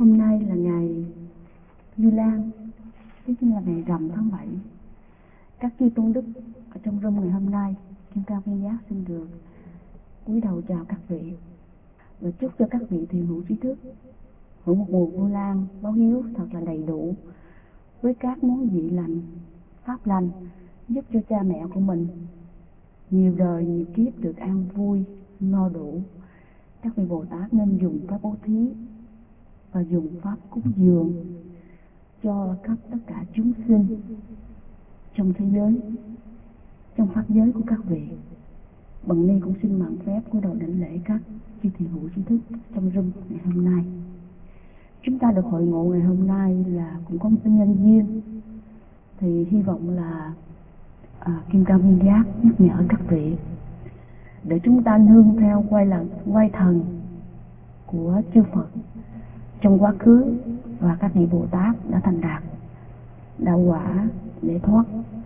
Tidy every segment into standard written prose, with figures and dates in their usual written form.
Hôm nay là ngày Vu Lan, tức là ngày rằm tháng 7. Các chư tôn đức ở trong room ngày hôm nay, Kim Cang Viên Giác xin được cúi đầu chào các vị và chúc cho các vị thiền hữu trí thức hưởng một mùa Vu Lan báo hiếu thật là đầy đủ với các món vị lành, pháp lành, giúp cho cha mẹ của mình nhiều đời nhiều kiếp được an vui, no đủ. Các vị Bồ Tát nên dùng pháp bố thí và dùng pháp cúng dường cho khắp tất cả chúng sinh trong thế giới, trong pháp giới của các vị. Bằng ni cũng xin mạn phép của đầu đảnh lễ các chư thiền hữu trí thức trong room ngày hôm nay. Chúng ta được hội ngộ ngày hôm nay là cũng có một cái nhân duyên, thì hy vọng là Kim Cang Viên Giác nhắc nhở các vị để chúng ta nương theo quay thần của chư Phật trong quá khứ và các vị Bồ Tát đã thành đạt đạo quả để thoát.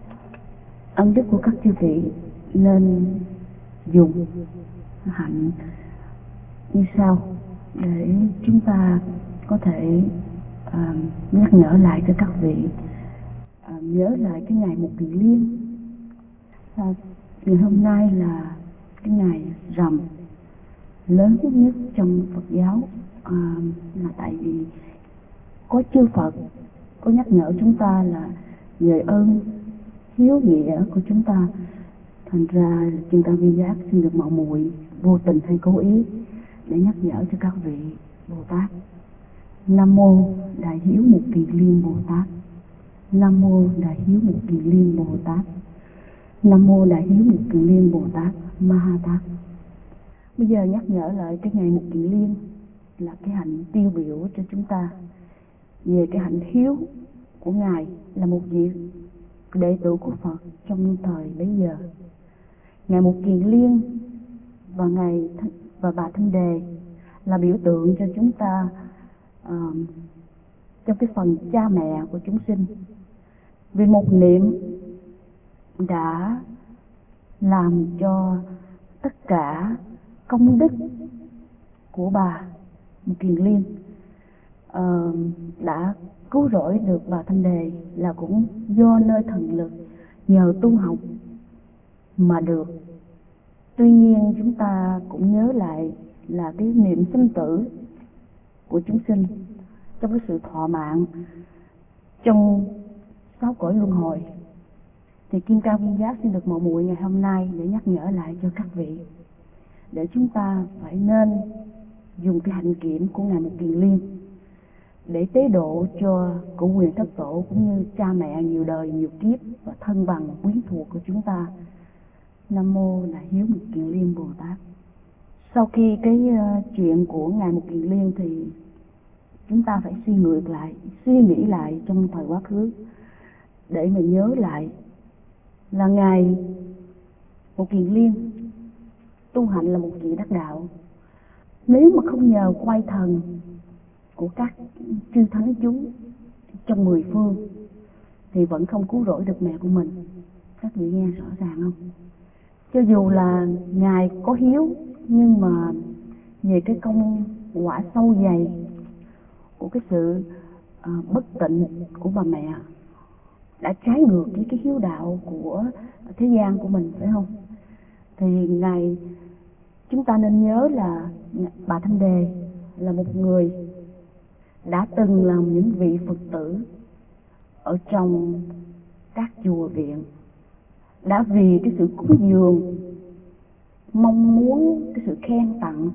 Ân đức của các chư vị nên dùng hạnh như sau để chúng ta có thể nhắc nhở lại cho các vị nhớ lại cái ngày Một Kiền Liên. Ngày hôm nay là cái ngày rằm lớn nhất trong Phật giáo, là tại vì có chư Phật có nhắc nhở chúng ta là nhờ ơn hiếu nghĩa của chúng ta, thành ra Kim Cang Viên Giác xin được mạo muội vô tình hay cố ý để nhắc nhở cho các vị Bồ Tát. Nam mô Đại Hiếu Một Kiền Liên Bồ Tát. Nam mô Đại Hiếu Một Kiền Liên Bồ Tát. Nam mô Đại Hiếu Một Kiền Liên Bồ Tát Ma Ha Tát. Bây giờ nhắc nhở lại cái ngày Một Kiền Liên là cái hạnh tiêu biểu cho chúng ta về cái hạnh hiếu của Ngài là một vị đệ tử của Phật trong thời bấy giờ. Ngày Một Kiền Liên và bà Thanh Đề là biểu tượng cho chúng ta trong cái phần cha mẹ của chúng sinh. Vì một niệm đã làm cho tất cả công đức của bà Một Kiền Liên đã cứu rỗi được bà Thanh Đề, là cũng do nơi thần lực nhờ tu học mà được. Tuy nhiên chúng ta cũng nhớ lại là cái niệm sinh tử của chúng sinh trong cái sự thọ mạng trong 6 cõi luân hồi, thì Kim Cang Viên Giác xin được mạo muội ngày hôm nay để nhắc nhở lại cho các vị để chúng ta phải nên dùng cái hạnh kiểm của ngày Một Kiền Liên để tế độ cho cụ quyền thất tổ cũng như cha mẹ nhiều đời nhiều kiếp và thân bằng quyến thuộc của chúng ta. Nam mô Đại Hiếu Một Kiền Liên Bồ Tát. Sau khi cái chuyện của ngày Một Kiền Liên thì chúng ta phải suy nghĩ lại trong thời quá khứ để mình nhớ lại là ngày Một Kiền Liên tu hạnh là một vị đắc đạo. Nếu mà không nhờ quay thần của các chư thánh chúng trong 10 phương thì vẫn không cứu rỗi được mẹ của mình. Các vị nghe rõ ràng không? Cho dù là Ngài có hiếu, nhưng mà về cái công quả sâu dày của cái sự bất tịnh của bà mẹ đã trái ngược với cái hiếu đạo của thế gian của mình, phải không? Thì chúng ta nên nhớ là bà Thanh Đề là một người đã từng làm những vị Phật tử ở trong các chùa viện, đã vì cái sự cúng dường mong muốn cái sự khen tặng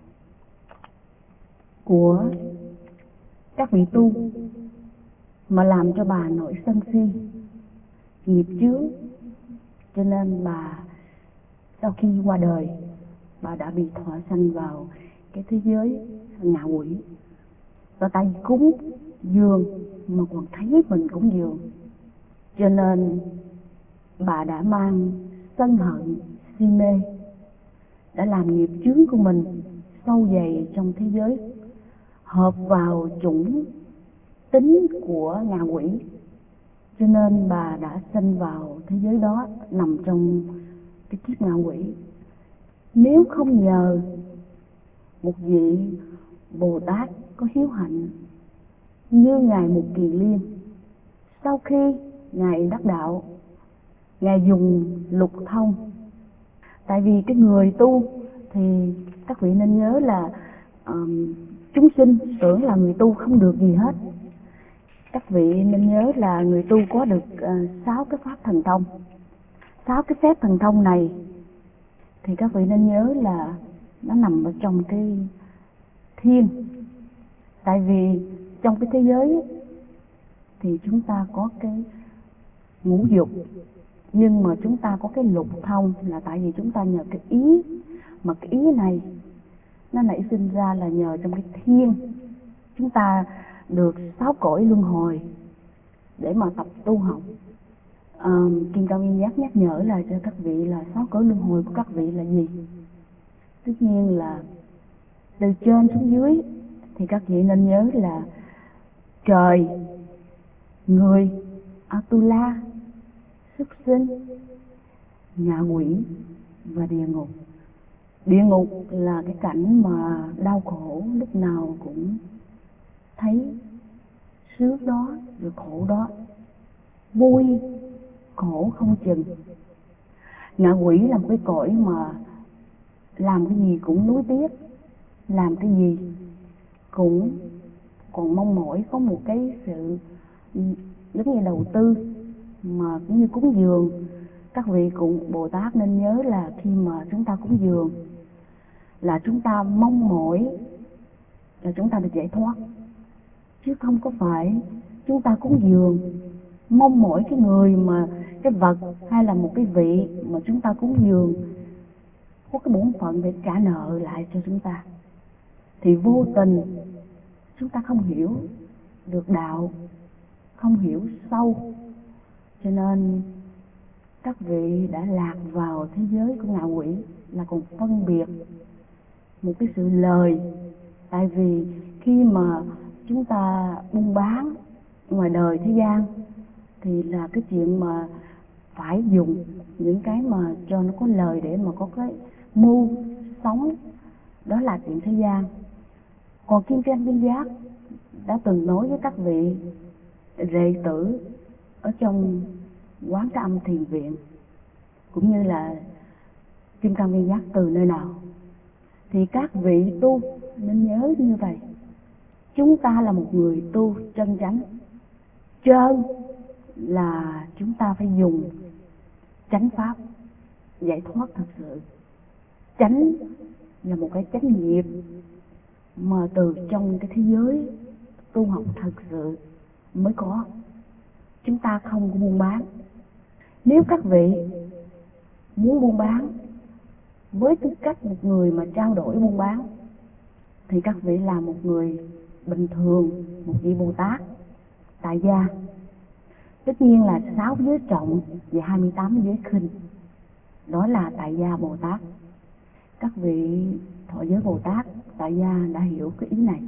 của các vị tu mà làm cho bà nổi sân si nghiệp chướng, cho nên bà sau khi qua đời bà đã bị thọ sanh vào cái thế giới ngạ quỷ. Và tại vì cúng dường mà còn thấy mình cúng dường, cho nên bà đã mang sân hận si mê, đã làm nghiệp chướng của mình sâu dày trong thế giới, hợp vào chủng tính của ngạ quỷ, cho nên bà đã sanh vào thế giới đó, nằm trong cái kiếp ngạ quỷ. Nếu không nhờ một vị Bồ Tát có hiếu hạnh như Ngài Mục Kiền Liên. Sau khi Ngài đắc đạo, Ngài dùng lục thông. Tại vì cái người tu thì các vị nên nhớ là chúng sinh tưởng là người tu không được gì hết. Các vị nên nhớ là người tu có được 6 cái pháp thần thông. 6 cái phép thần thông này thì các vị nên nhớ là nó nằm ở trong cái thiên. Tại vì trong cái thế giới ấy, thì chúng ta có cái ngũ dục, nhưng mà chúng ta có cái lục thông là tại vì chúng ta nhờ cái ý, mà cái ý này nó nảy sinh ra là nhờ trong cái thiên. Chúng ta được 6 cõi luân hồi để mà tập tu học. Kim Cang Viên Giác nhắc nhở là cho các vị là 6 cõi luân hồi của các vị là gì? Tất nhiên là từ trên xuống dưới thì các vị nên nhớ là trời, người, Atula, súc sinh, ngạ quỷ và địa ngục. Địa ngục là cái cảnh mà đau khổ, lúc nào cũng thấy sướng đó rồi khổ đó, vui khổ không chừng. Ngạ quỷ là một cái cõi mà làm cái gì cũng nuối tiếc, làm cái gì cũng còn mong mỏi có một cái sự giống như đầu tư, mà cũng như cúng dường. Các vị cùng Bồ Tát nên nhớ là khi mà chúng ta cúng dường là chúng ta mong mỏi là chúng ta được giải thoát, chứ không có phải chúng ta cúng dường mong mỏi cái người mà cái vật hay là một cái vị mà chúng ta cúng dường có cái bổn phận để trả nợ lại cho chúng ta. Thì vô tình chúng ta không hiểu được đạo, không hiểu sâu, cho nên các vị đã lạc vào thế giới của ngạ quỷ, là còn phân biệt một cái sự lời. Tại vì khi mà chúng ta buôn bán ngoài đời thế gian thì là cái chuyện mà phải dùng những cái mà cho nó có lời để mà có cái mưu sống, đó là chuyện thế gian. Còn Kim Cang Viên Giác đã từng nói với các vị đệ tử ở trong quán Cái Âm Thiền Viện, cũng như là Kim Cang Viên Giác từ nơi nào, thì các vị tu nên nhớ như vậy: chúng ta là một người tu chân chánh. Trơn là chúng ta phải dùng chánh pháp giải thoát thật sự. Chánh là một cái chánh nghiệp mà từ trong cái thế giới tu học thật sự mới có. Chúng ta không có buôn bán. Nếu các vị muốn buôn bán với tư cách một người mà trao đổi buôn bán thì các vị là một người bình thường, một vị Bồ Tát tại gia. Tất nhiên là 6 giới trọng và 28 giới khinh, đó là tại gia Bồ Tát. Các vị thọ giới Bồ Tát tại gia đã hiểu cái ý này.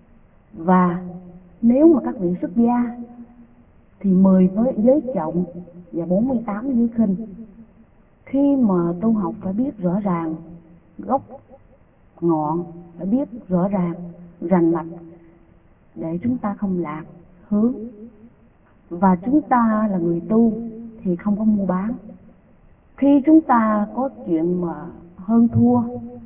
Và nếu mà các vị xuất gia thì 10 giới trọng và 48 giới khinh. Khi mà tu học phải biết rõ ràng gốc ngọn, phải biết rõ ràng rành mạch để chúng ta không lạc hướng. Và chúng ta là người tu thì không có mua bán. Khi chúng ta có chuyện mà hơn thua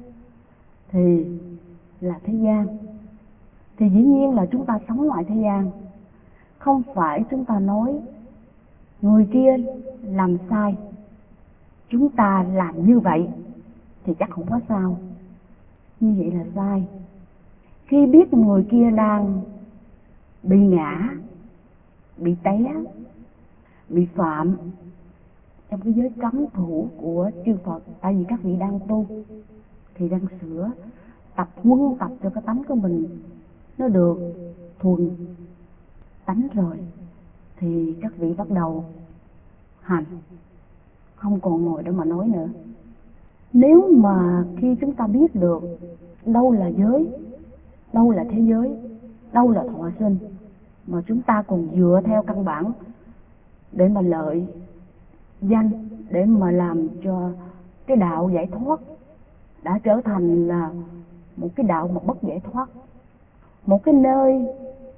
thì là thế gian, thì dĩ nhiên là chúng ta sống ngoài thế gian. Không phải chúng ta nói người kia làm sai, chúng ta làm như vậy thì chắc không có sao. Như vậy là sai. Khi biết người kia đang bị ngã, bị té, bị phạm trong cái giới cấm thủ của chư Phật, tại vì các vị đang tu thì đang sửa, tập huấn tập cho cái tánh của mình nó được thuần tánh rồi, thì các vị bắt đầu hành, không còn ngồi đó mà nói nữa. Nếu mà khi chúng ta biết được đâu là giới, đâu là thế giới, đâu là thọ sinh, mà chúng ta còn dựa theo căn bản để mà lợi danh, để mà làm cho cái đạo giải thoát đã trở thành là một cái đạo mà bất giải thoát, một cái nơi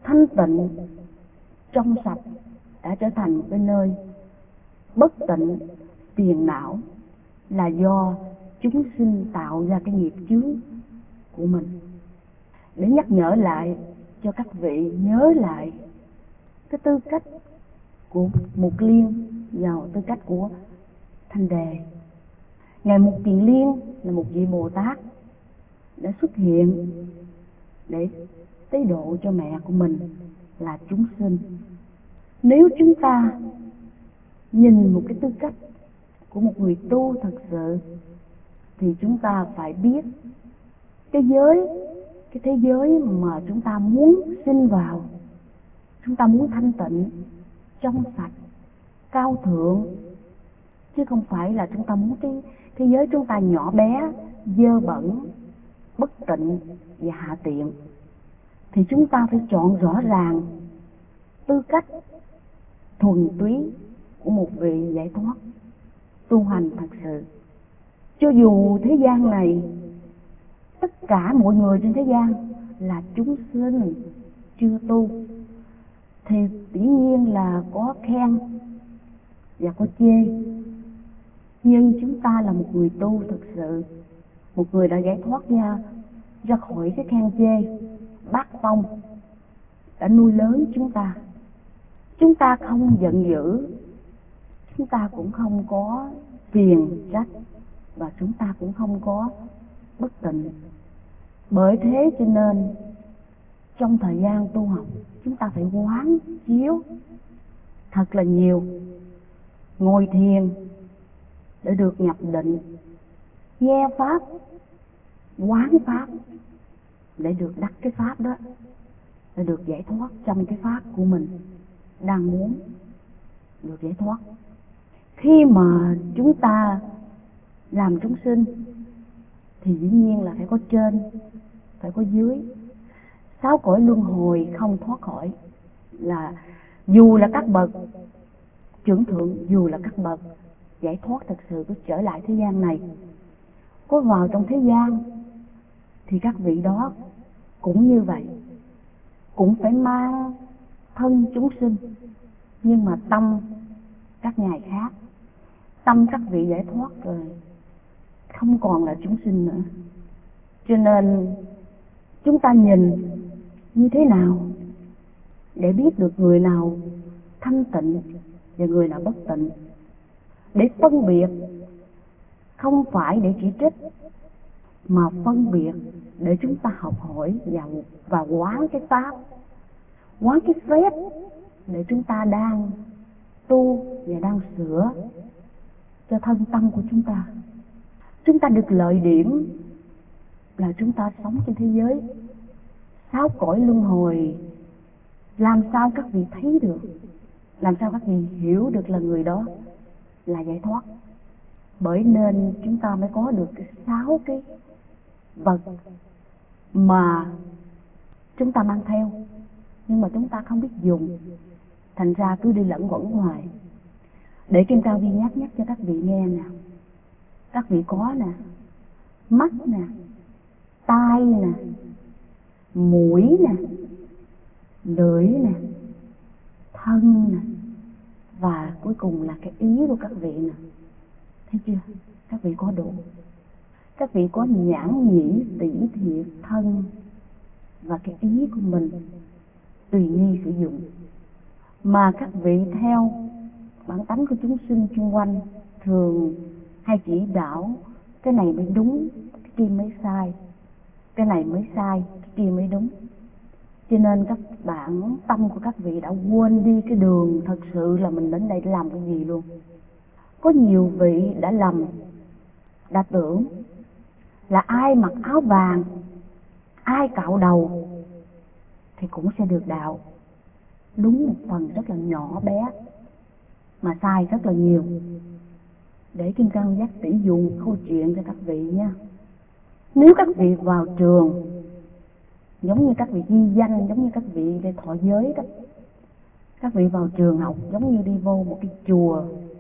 thanh tịnh, trong sạch đã trở thành một cái nơi bất tịnh, phiền não, là do chúng sinh tạo ra cái nghiệp chướng của mình. Để nhắc nhở lại cho các vị nhớ lại cái tư cách của Mục Liên và tư cách của Thanh Đề. Ngài Mục Kiền Liên là một vị Bồ Tát đã xuất hiện để tế độ cho mẹ của mình là chúng sinh. Nếu chúng ta nhìn một cái tư cách của một người tu thật sự thì chúng ta phải biết cái thế giới mà chúng ta muốn sinh vào, chúng ta muốn thanh tịnh, trong sạch, cao thượng, chứ không phải là chúng ta muốn cái thế giới chúng ta nhỏ bé, dơ bẩn, bất tịnh và hạ tiện. Thì chúng ta phải chọn rõ ràng tư cách thuần túy của một vị giải thoát tu hành thật sự. Cho dù thế gian này tất cả mọi người trên thế gian là chúng sinh chưa tu, thì dĩ nhiên là có khen và có chê. Nhưng chúng ta là một người tu thực sự, một người đã giải thoát ra khỏi cái khen chê. Bác Tông đã nuôi lớn chúng ta. Chúng ta không giận dữ, chúng ta cũng không có phiền trách, và chúng ta cũng không có bất tịnh. Bởi thế cho nên trong thời gian tu học, chúng ta phải quán chiếu thật là nhiều, ngồi thiền để được nhập định, nghe pháp, quán pháp để được đắc cái pháp đó, để được giải thoát trong cái pháp của mình đang muốn được giải thoát. Khi mà chúng ta làm chúng sinh thì dĩ nhiên là phải có trên, phải có dưới. 6 cõi luân hồi không thoát khỏi, là dù là các bậc trưởng thượng, dù là các bậc giải thoát thật sự có trở lại thế gian này, có vào trong thế gian, thì các vị đó cũng như vậy, cũng phải mang thân chúng sinh, nhưng mà tâm các ngài khác. Tâm các vị giải thoát rồi, không còn là chúng sinh nữa. Cho nên chúng ta nhìn như thế nào để biết được người nào thanh tịnh và người nào bất tịnh, để phân biệt, không phải để chỉ trích, mà phân biệt để chúng ta học hỏi và quán cái pháp, quán cái phép để chúng ta đang tu và đang sửa cho thân tâm của chúng ta. Chúng ta được lợi điểm là chúng ta sống trên thế giới 6 cõi luân hồi. Làm sao các vị thấy được, làm sao các vị hiểu được là người đó là giải thoát? Bởi nên chúng ta mới có được 6 cái vật mà chúng ta mang theo, nhưng mà chúng ta không biết dùng, thành ra cứ đi lẫn quẩn hoài. Để Kim Cang Vi nhắc cho các vị nghe nè. Các vị có nè, mắt nè, tai nè, mũi nè, lưỡi nè, thân nè, và cuối cùng là cái ý của các vị nè. Thấy chưa? Các vị có đủ. Các vị có nhãn nhĩ tỷ thiệt thân và cái ý của mình tùy nghi sử dụng. Mà các vị theo bản tánh của chúng sinh xung quanh thường hay chỉ đạo cái này mới đúng, cái kia mới sai, cái này mới sai, cái kia mới đúng. Cho nên các bạn, tâm của các vị đã quên đi cái đường thật sự là mình đến đây để làm cái gì luôn. Có nhiều vị đã lầm, đã tưởng là ai mặc áo vàng, ai cạo đầu thì cũng sẽ được đạo. Đúng một phần rất là nhỏ bé, mà sai rất là nhiều. Để Kim Cang Giác Tỷ dùng câu chuyện cho các vị nha. Nếu các vị vào trường, giống như các vị ghi danh, giống như các vị về thọ giới đó, các vị vào trường học giống như đi vô một cái chùa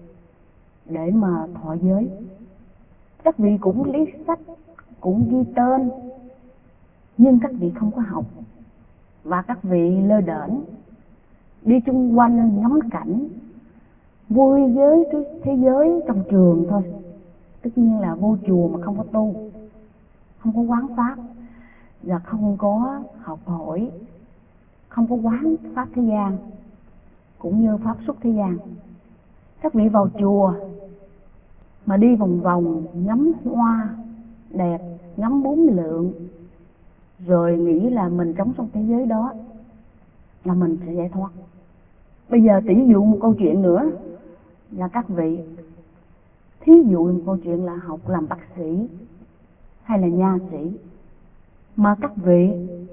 để mà thọ giới. Các vị cũng liếc sách, cũng ghi tên, nhưng các vị không có học, và các vị lơ đễnh đi chung quanh ngắm cảnh, vui với cái thế giới trong trường thôi. Tất nhiên là vô chùa mà không có tu, không có quán pháp và không có học hỏi, không có quán pháp thế gian cũng như pháp xuất thế gian. Các vị vào chùa mà đi vòng vòng ngắm hoa đẹp, ngắm bốn lượng, rồi nghĩ là mình sống trong thế giới đó là mình sẽ giải thoát. Bây giờ tỉ dụ một câu chuyện nữa là các vị, thí dụ một câu chuyện là học làm bác sĩ hay là nha sĩ, mà các vị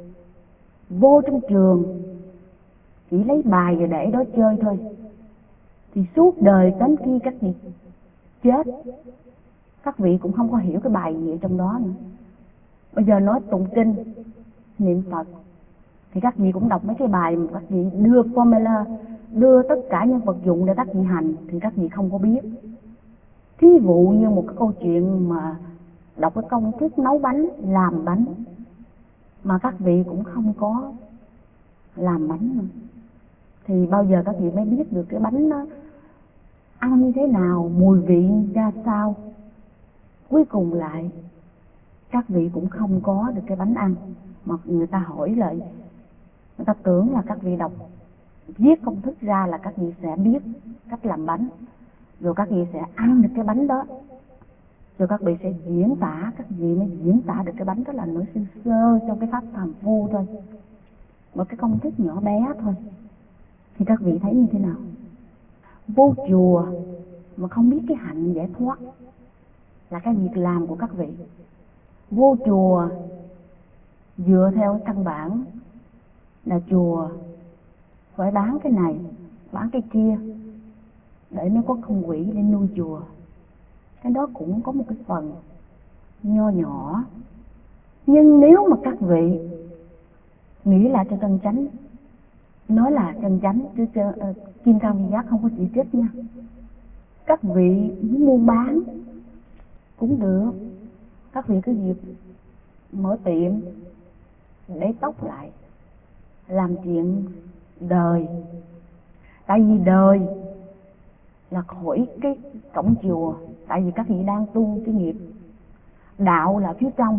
vô trong trường chỉ lấy bài và để đó chơi thôi, thì suốt đời đến khi các vị chết, các vị cũng không có hiểu cái bài gì ở trong đó nữa. Bây giờ nói tụng kinh, niệm Phật thì các vị cũng đọc mấy cái bài mà các vị đưa formula, đưa tất cả những vật dụng để các vị hành thì các vị không có biết. Thí dụ như một cái câu chuyện mà đọc cái công thức nấu bánh, làm bánh, mà các vị cũng không có làm bánh nữa, thì bao giờ các vị mới biết được cái bánh nó ăn như thế nào, mùi vị ra sao. Cuối cùng lại các vị cũng không có được cái bánh ăn, mà người ta hỏi lại, người ta tưởng là các vị đọc viết công thức ra là các vị sẽ biết cách làm bánh, rồi các vị sẽ ăn được cái bánh đó, rồi các vị sẽ diễn tả, các vị mới diễn tả được cái bánh đó là nói sơ sơ trong cái pháp phàm phu thôi, một cái công thức nhỏ bé thôi. Thì các vị thấy như thế nào? Vô chùa mà không biết cái hạnh giải thoát là cái việc làm của các vị. Vô chùa dựa theo căn bản là chùa phải bán cái này, bán cái kia để mới có công quỹ để nuôi chùa. Cái đó cũng có một cái phần nho nhỏ. Nhưng nếu mà các vị nghĩ là cho chân chánh, nói là chân chánh chứ Kim Cang Vi Giác không có chỉ trích nha. Các vị muốn buôn bán cũng được, các vị cứ việc mở tiệm để tóc lại, làm chuyện đời. Tại vì đời là khỏi cái cổng chùa, tại vì các vị đang tu cái nghiệp. Đạo là phía trong,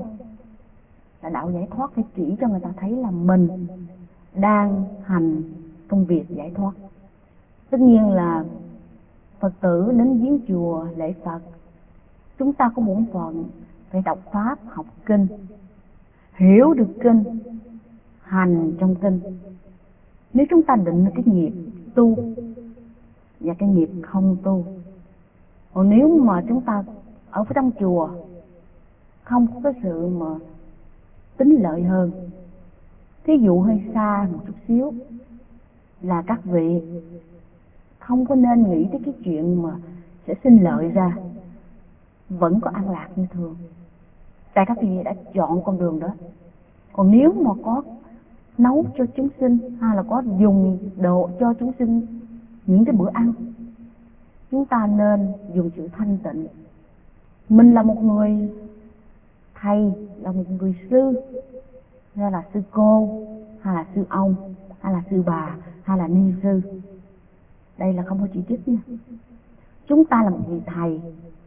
là đạo giải thoát, phải chỉ cho người ta thấy là mình đang hành công việc giải thoát. Tất nhiên là Phật tử đến viếng chùa lễ Phật, chúng ta có bổn phận phải đọc pháp, học kinh, hiểu được kinh, hành trong kinh. Nếu chúng ta định cái nghiệp tu và cái nghiệp không tu, còn nếu mà chúng ta ở trong chùa không có cái sự mà tính lợi hơn, thí dụ hơi xa một chút xíu, là các vị không có nên nghĩ tới cái chuyện mà sẽ sinh lợi ra, vẫn có an lạc như thường, tại các vị đã chọn con đường đó. Còn nếu mà có nấu cho chúng sinh hay là có dùng đồ cho chúng sinh những cái bữa ăn, chúng ta nên dùng sự thanh tịnh. Mình là một người thầy, là một người sư, hay là sư cô, hay là sư ông, hay là sư bà, hay là ni sư, đây là không có chỉ trích nha. Chúng ta là một vị thầy,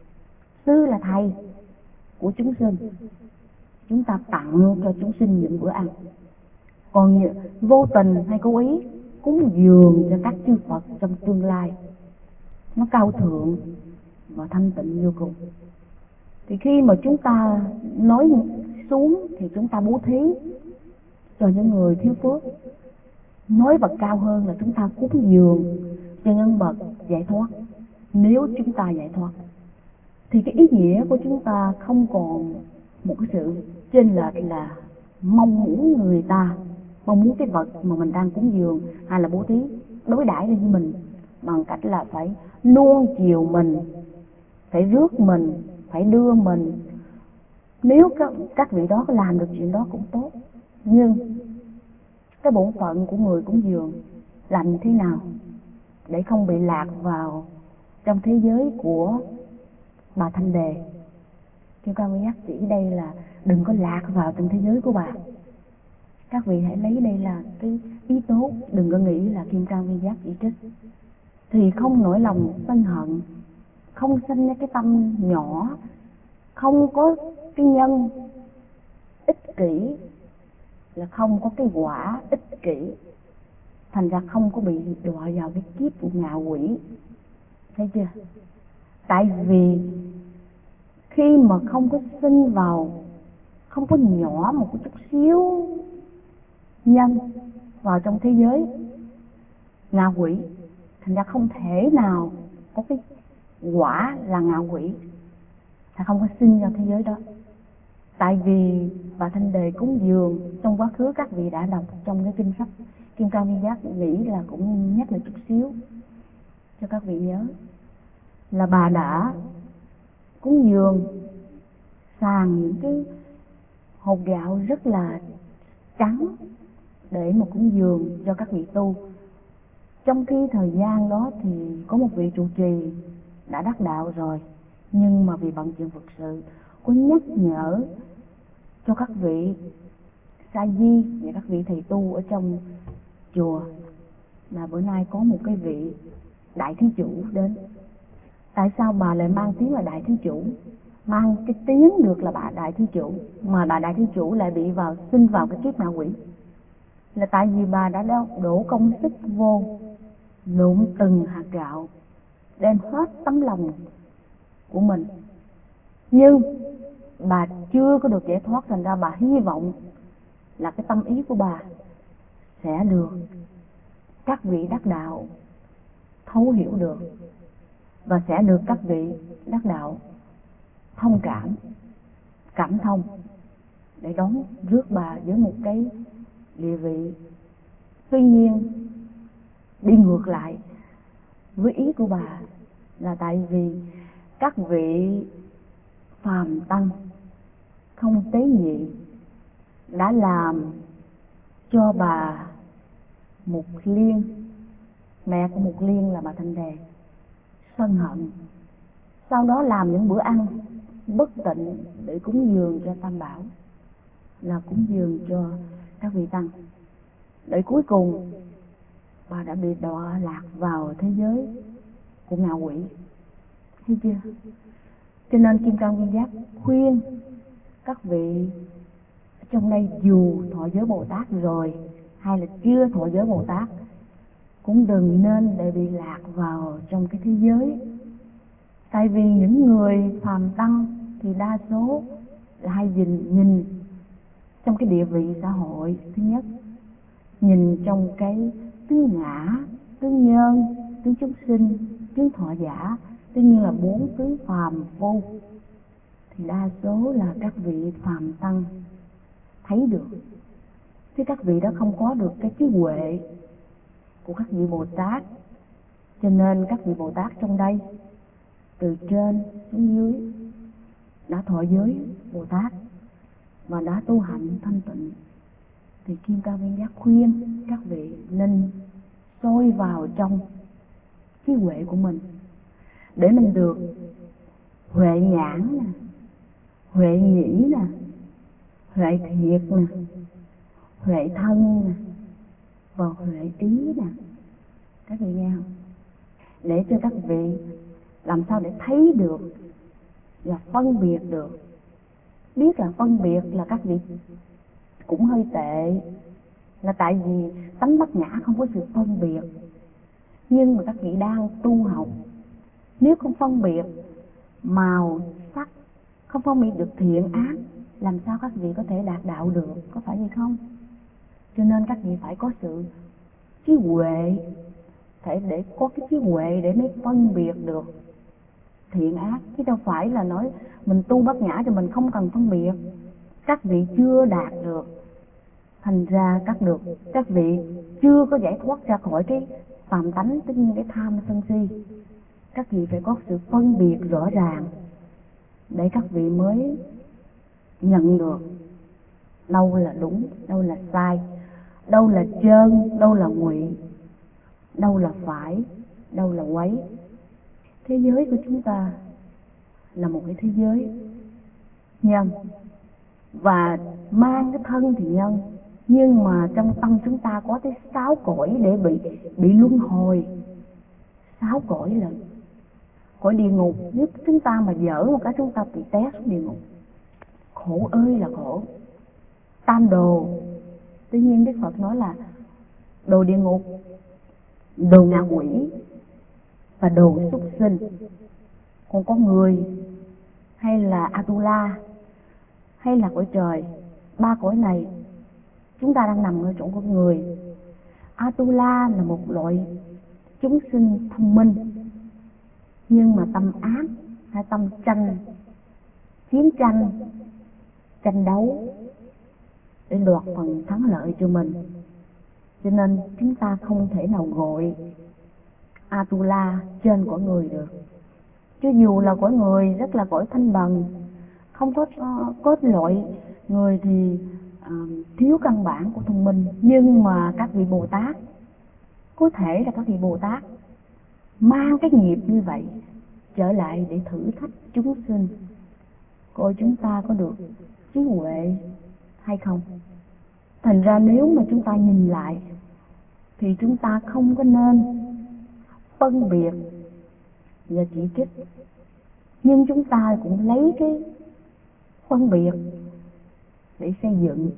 sư là thầy của chúng sinh, chúng ta tặng cho chúng sinh những bữa ăn. Còn vô tình hay cố ý cúng dường cho các chư Phật trong tương lai, nó cao thượng và thanh tịnh vô cùng. Thì khi mà chúng ta nói xuống thì chúng ta bố thí cho những người thiếu phước. Nói bậc cao hơn là chúng ta cúng dường cho những bậc giải thoát. Nếu chúng ta giải thoát thì cái ý nghĩa của chúng ta không còn một cái sự chênh lệch là mong muốn người ta, mong muốn cái vật mà mình đang cúng dường hay là bố thí đối đãi với mình bằng cách là phải nuông chiều mình, phải rước mình, phải đưa mình. Nếu các vị đó có làm được chuyện đó cũng tốt, nhưng cái bổn phận của người cúng dường làm như thế nào để không bị lạc vào trong thế giới của bà Thanh Đề. Kim Cang Vi Giác chỉ đây là đừng có lạc vào trong thế giới của bà. Các vị hãy lấy đây là cái ý tốt, đừng có nghĩ là Kim Cang Viên Giác chỉ trích. Thì không nổi lòng sân hận, không sinh ra cái tâm nhỏ, không có cái nhân ích kỷ, là không có cái quả ích kỷ, thành ra không có bị đọa vào cái kiếp của ngạ quỷ. Thấy chưa? Tại vì khi mà không có sinh vào, không có nhỏ một chút xíu nhân vào trong thế giới ngạ quỷ, thành ra không thể nào có cái quả là ngạ quỷ, là không có sinh vào thế giới đó. Tại vì bà Thanh Đề cúng dường trong quá khứ, các vị đã đọc trong cái kinh sách Kim Cang Viên Giác, nghĩ là cũng nhắc lại chút xíu cho các vị nhớ, là bà đã cúng dường sàn những cái hột gạo rất là trắng để mà cúng dường cho các vị tu. Trong cái thời gian đó thì có một vị trụ trì đã đắc đạo rồi, nhưng mà vì bận chuyện Phật sự có nhắc nhở cho các vị sa di và các vị thầy tu ở trong chùa là bữa nay có một cái vị đại thí chủ đến. Tại sao bà lại mang tiếng là đại thí chủ, mang cái tiếng được là bà đại thí chủ, mà bà đại thí chủ lại bị sinh vào cái kiếp ngạ quỷ? Là tại vì bà đã đổ công sức vô, lụm từng hạt gạo, đem hết tấm lòng của mình, nhưng bà chưa có được giải thoát, thành ra bà hy vọng là cái tâm ý của bà sẽ được các vị đắc đạo thấu hiểu được, và sẽ được các vị đắc đạo thông cảm thông để đón rước bà với một cái địa vị. Tuy nhiên đi ngược lại với ý của bà, là tại vì các vị phàm tăng không tế nhị đã làm cho bà Mục Liên, mẹ của Mục Liên là bà Thanh Đề, sân hận. Sau đó làm những bữa ăn bất tịnh để cúng dường cho Tam Bảo, là cúng dường cho các vị tăng, để cuối cùng bà đã bị đọa lạc vào thế giới của ngạ quỷ. Thấy chưa? Cho nên Kim Cang Viên Giác khuyên các vị trong đây dù thọ giới Bồ Tát rồi hay là chưa thọ giới Bồ Tát, cũng đừng nên để bị lạc vào trong cái thế giới. Tại vì những người phàm tăng thì đa số là hay nhìn trong cái địa vị xã hội. Thứ nhất, nhìn trong cái tướng ngã, tướng nhân, tướng chúng sinh, tướng thọ giả, tất nhiên là 4 tướng phàm vô, thì đa số là các vị phàm tăng thấy được. Chứ các vị đó không có được cái trí huệ của các vị Bồ Tát. Cho nên các vị Bồ Tát trong đây, từ trên xuống dưới, đã thọ giới Bồ Tát và đã tu hạnh thanh tịnh, thì Kim Cang Viên Giác khuyên các vị nên soi vào trong trí huệ của mình, để mình được huệ nhãn nè, huệ nhĩ nè, huệ thiệt nè, huệ thân nè, và huệ ý nè. Các vị nghe không? Để cho các vị làm sao để thấy được và phân biệt được. Biết là phân biệt là các vị cũng hơi tệ, là tại vì tánh bát nhã không có sự phân biệt. Nhưng mà các vị đang tu học, nếu không phân biệt màu sắc, không phân biệt được thiện ác, làm sao các vị có thể đạt đạo được, có phải vậy không? Cho nên các vị phải có sự trí huệ, để có cái trí huệ để mới phân biệt được thiện ác, chứ đâu phải là nói mình tu bát nhã thì mình không cần phân biệt. Các vị chưa đạt được, thành ra các vị chưa có giải thoát ra khỏi cái phàm tánh, tất nhiên cái tham sân si. Các vị phải có sự phân biệt rõ ràng để các vị mới nhận được đâu là đúng, đâu là sai, đâu là trơn, đâu là ngụy, đâu là phải, đâu là quấy. Thế giới của chúng ta là một cái thế giới nhân, và mang cái thân thì nhân, Nhưng mà trong tâm chúng ta có tới 6 cõi để bị luân hồi. 6 cõi lần. Cõi địa ngục, nếu chúng ta mà dở một cái chúng ta bị té xuống địa ngục. Khổ ơi là khổ. Tam đồ, tuy nhiên Đức Phật nói là đồ địa ngục, đồ ngạ quỷ và đồ súc sinh. Còn có người hay là Atula hay là cõi trời, 3 cõi này chúng ta đang nằm ở chỗ con người. Atula là một loại chúng sinh thông minh, nhưng mà tâm ác hay tâm tranh, chiến tranh, tranh đấu để đoạt phần thắng lợi cho mình. Cho nên chúng ta không thể nào gọi Atula trên cõi người được. Cho dù là cõi người rất là cõi thanh bằng, không có loại người thì thiếu căn bản của thông minh, nhưng mà các vị Bồ Tát, có thể là các vị Bồ Tát mang cái nghiệp như vậy trở lại để thử thách chúng sinh, coi chúng ta có được trí huệ hay không. Thành ra nếu mà chúng ta nhìn lại thì chúng ta không có nên phân biệt và chỉ trích, nhưng chúng ta cũng lấy cái phân biệt để xây dựng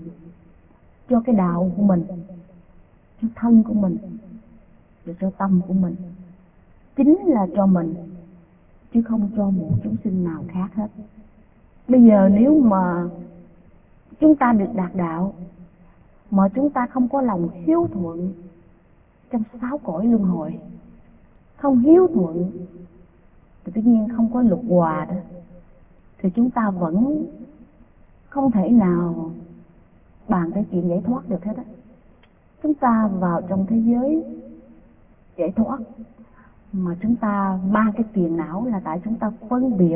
cho cái đạo của mình, cho thân của mình, và cho tâm của mình. Chính là cho mình, chứ không cho một chúng sinh nào khác hết. Bây giờ nếu mà chúng ta được đạt đạo, mà chúng ta không có lòng hiếu thuận trong 6 cõi luân hồi, không hiếu thuận thì tất nhiên không có lục hòa đó, thì chúng ta vẫn không thể nào bàn cái chuyện giải thoát được hết á. Chúng ta vào trong thế giới giải thoát mà chúng ta mang cái phiền não là tại chúng ta phân biệt,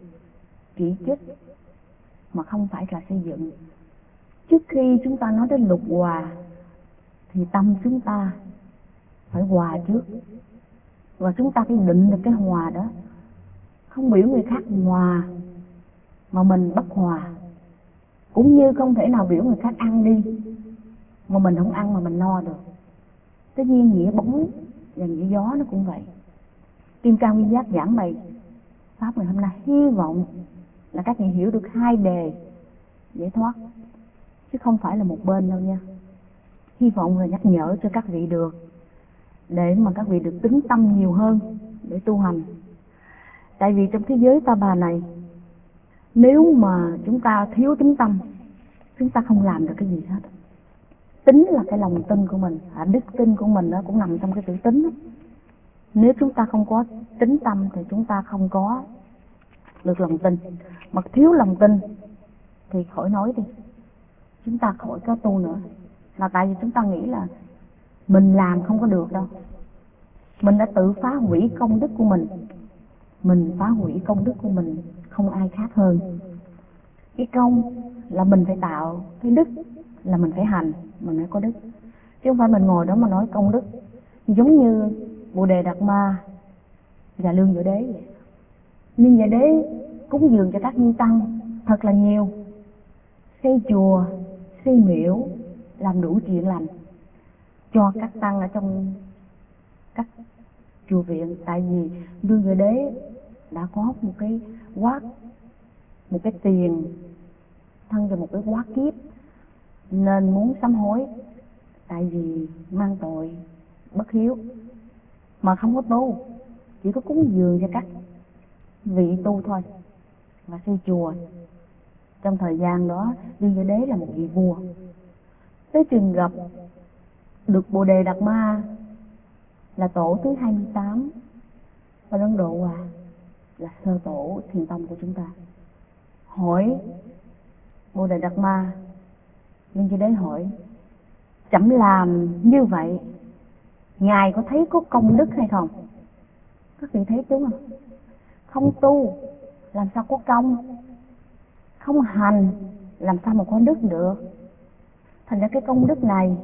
chỉ trích mà không phải là xây dựng. Trước khi chúng ta nói đến lục hòa thì tâm chúng ta phải hòa trước, và chúng ta phải định được cái hòa đó. Không biểu người khác hòa mà mình bất hòa, cũng như không thể nào biểu người khác ăn đi mà mình không ăn mà mình no được. Tất nhiên nghĩa bóng và nghĩa gió nó cũng vậy. Kim Cang Nguyên Giác giảng bày pháp ngày hôm nay hy vọng là các vị hiểu được 2 đề giải thoát, chứ không phải là một bên đâu nha. Hy vọng là nhắc nhở cho các vị được, để mà các vị được tính tâm nhiều hơn để tu hành. Tại vì trong thế giới ta bà này, nếu mà chúng ta thiếu tính tâm, chúng ta không làm được cái gì hết. Tính là cái lòng tin của mình, đức tin của mình nó cũng nằm trong cái chữ tính đó. Nếu chúng ta không có tính tâm thì chúng ta không có được lòng tin. Mà thiếu lòng tin thì khỏi nói đi, chúng ta khỏi có tu nữa. Là tại vì chúng ta nghĩ là mình làm không có được đâu. Mình đã tự phá hủy công đức của mình. Mình phá hủy công đức của mình, không ai khác hơn. Cái công là mình phải tạo, cái đức là mình phải hành, mình phải có đức. Chứ không phải mình ngồi đó mà nói công đức. Giống như Bồ Đề Đạt Ma và Lương Võ Đế vậy. Lương Võ Đế cúng dường cho các ni tăng thật là nhiều, xây chùa, xây miễu, làm đủ chuyện lành cho các tăng ở trong các chùa viện. Tại vì Lương Võ Đế đã có một cái quát, một cái tiền thân cho một cái quát kiếp, nên muốn sám hối. Tại vì mang tội bất hiếu mà không có tu, chỉ có cúng dường cho các vị tu thôi và xây chùa. Trong thời gian đó Lương Võ Đế là một vị vua. Tới chừng gặp được Bồ Đề Đạt Ma là tổ thứ 28 và Ấn Độ Hòa là sơ tổ thiền tông của chúng ta. Hỏi Bồ Đề Đạt Ma, Lương Võ Đế hỏi: chậm làm như vậy, Ngài có thấy có công đức hay không? Các vị thấy đúng không? Không tu làm sao có công, không hành làm sao mà có đức được. Thành ra cái công đức này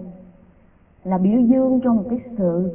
là biểu dương cho một cái sự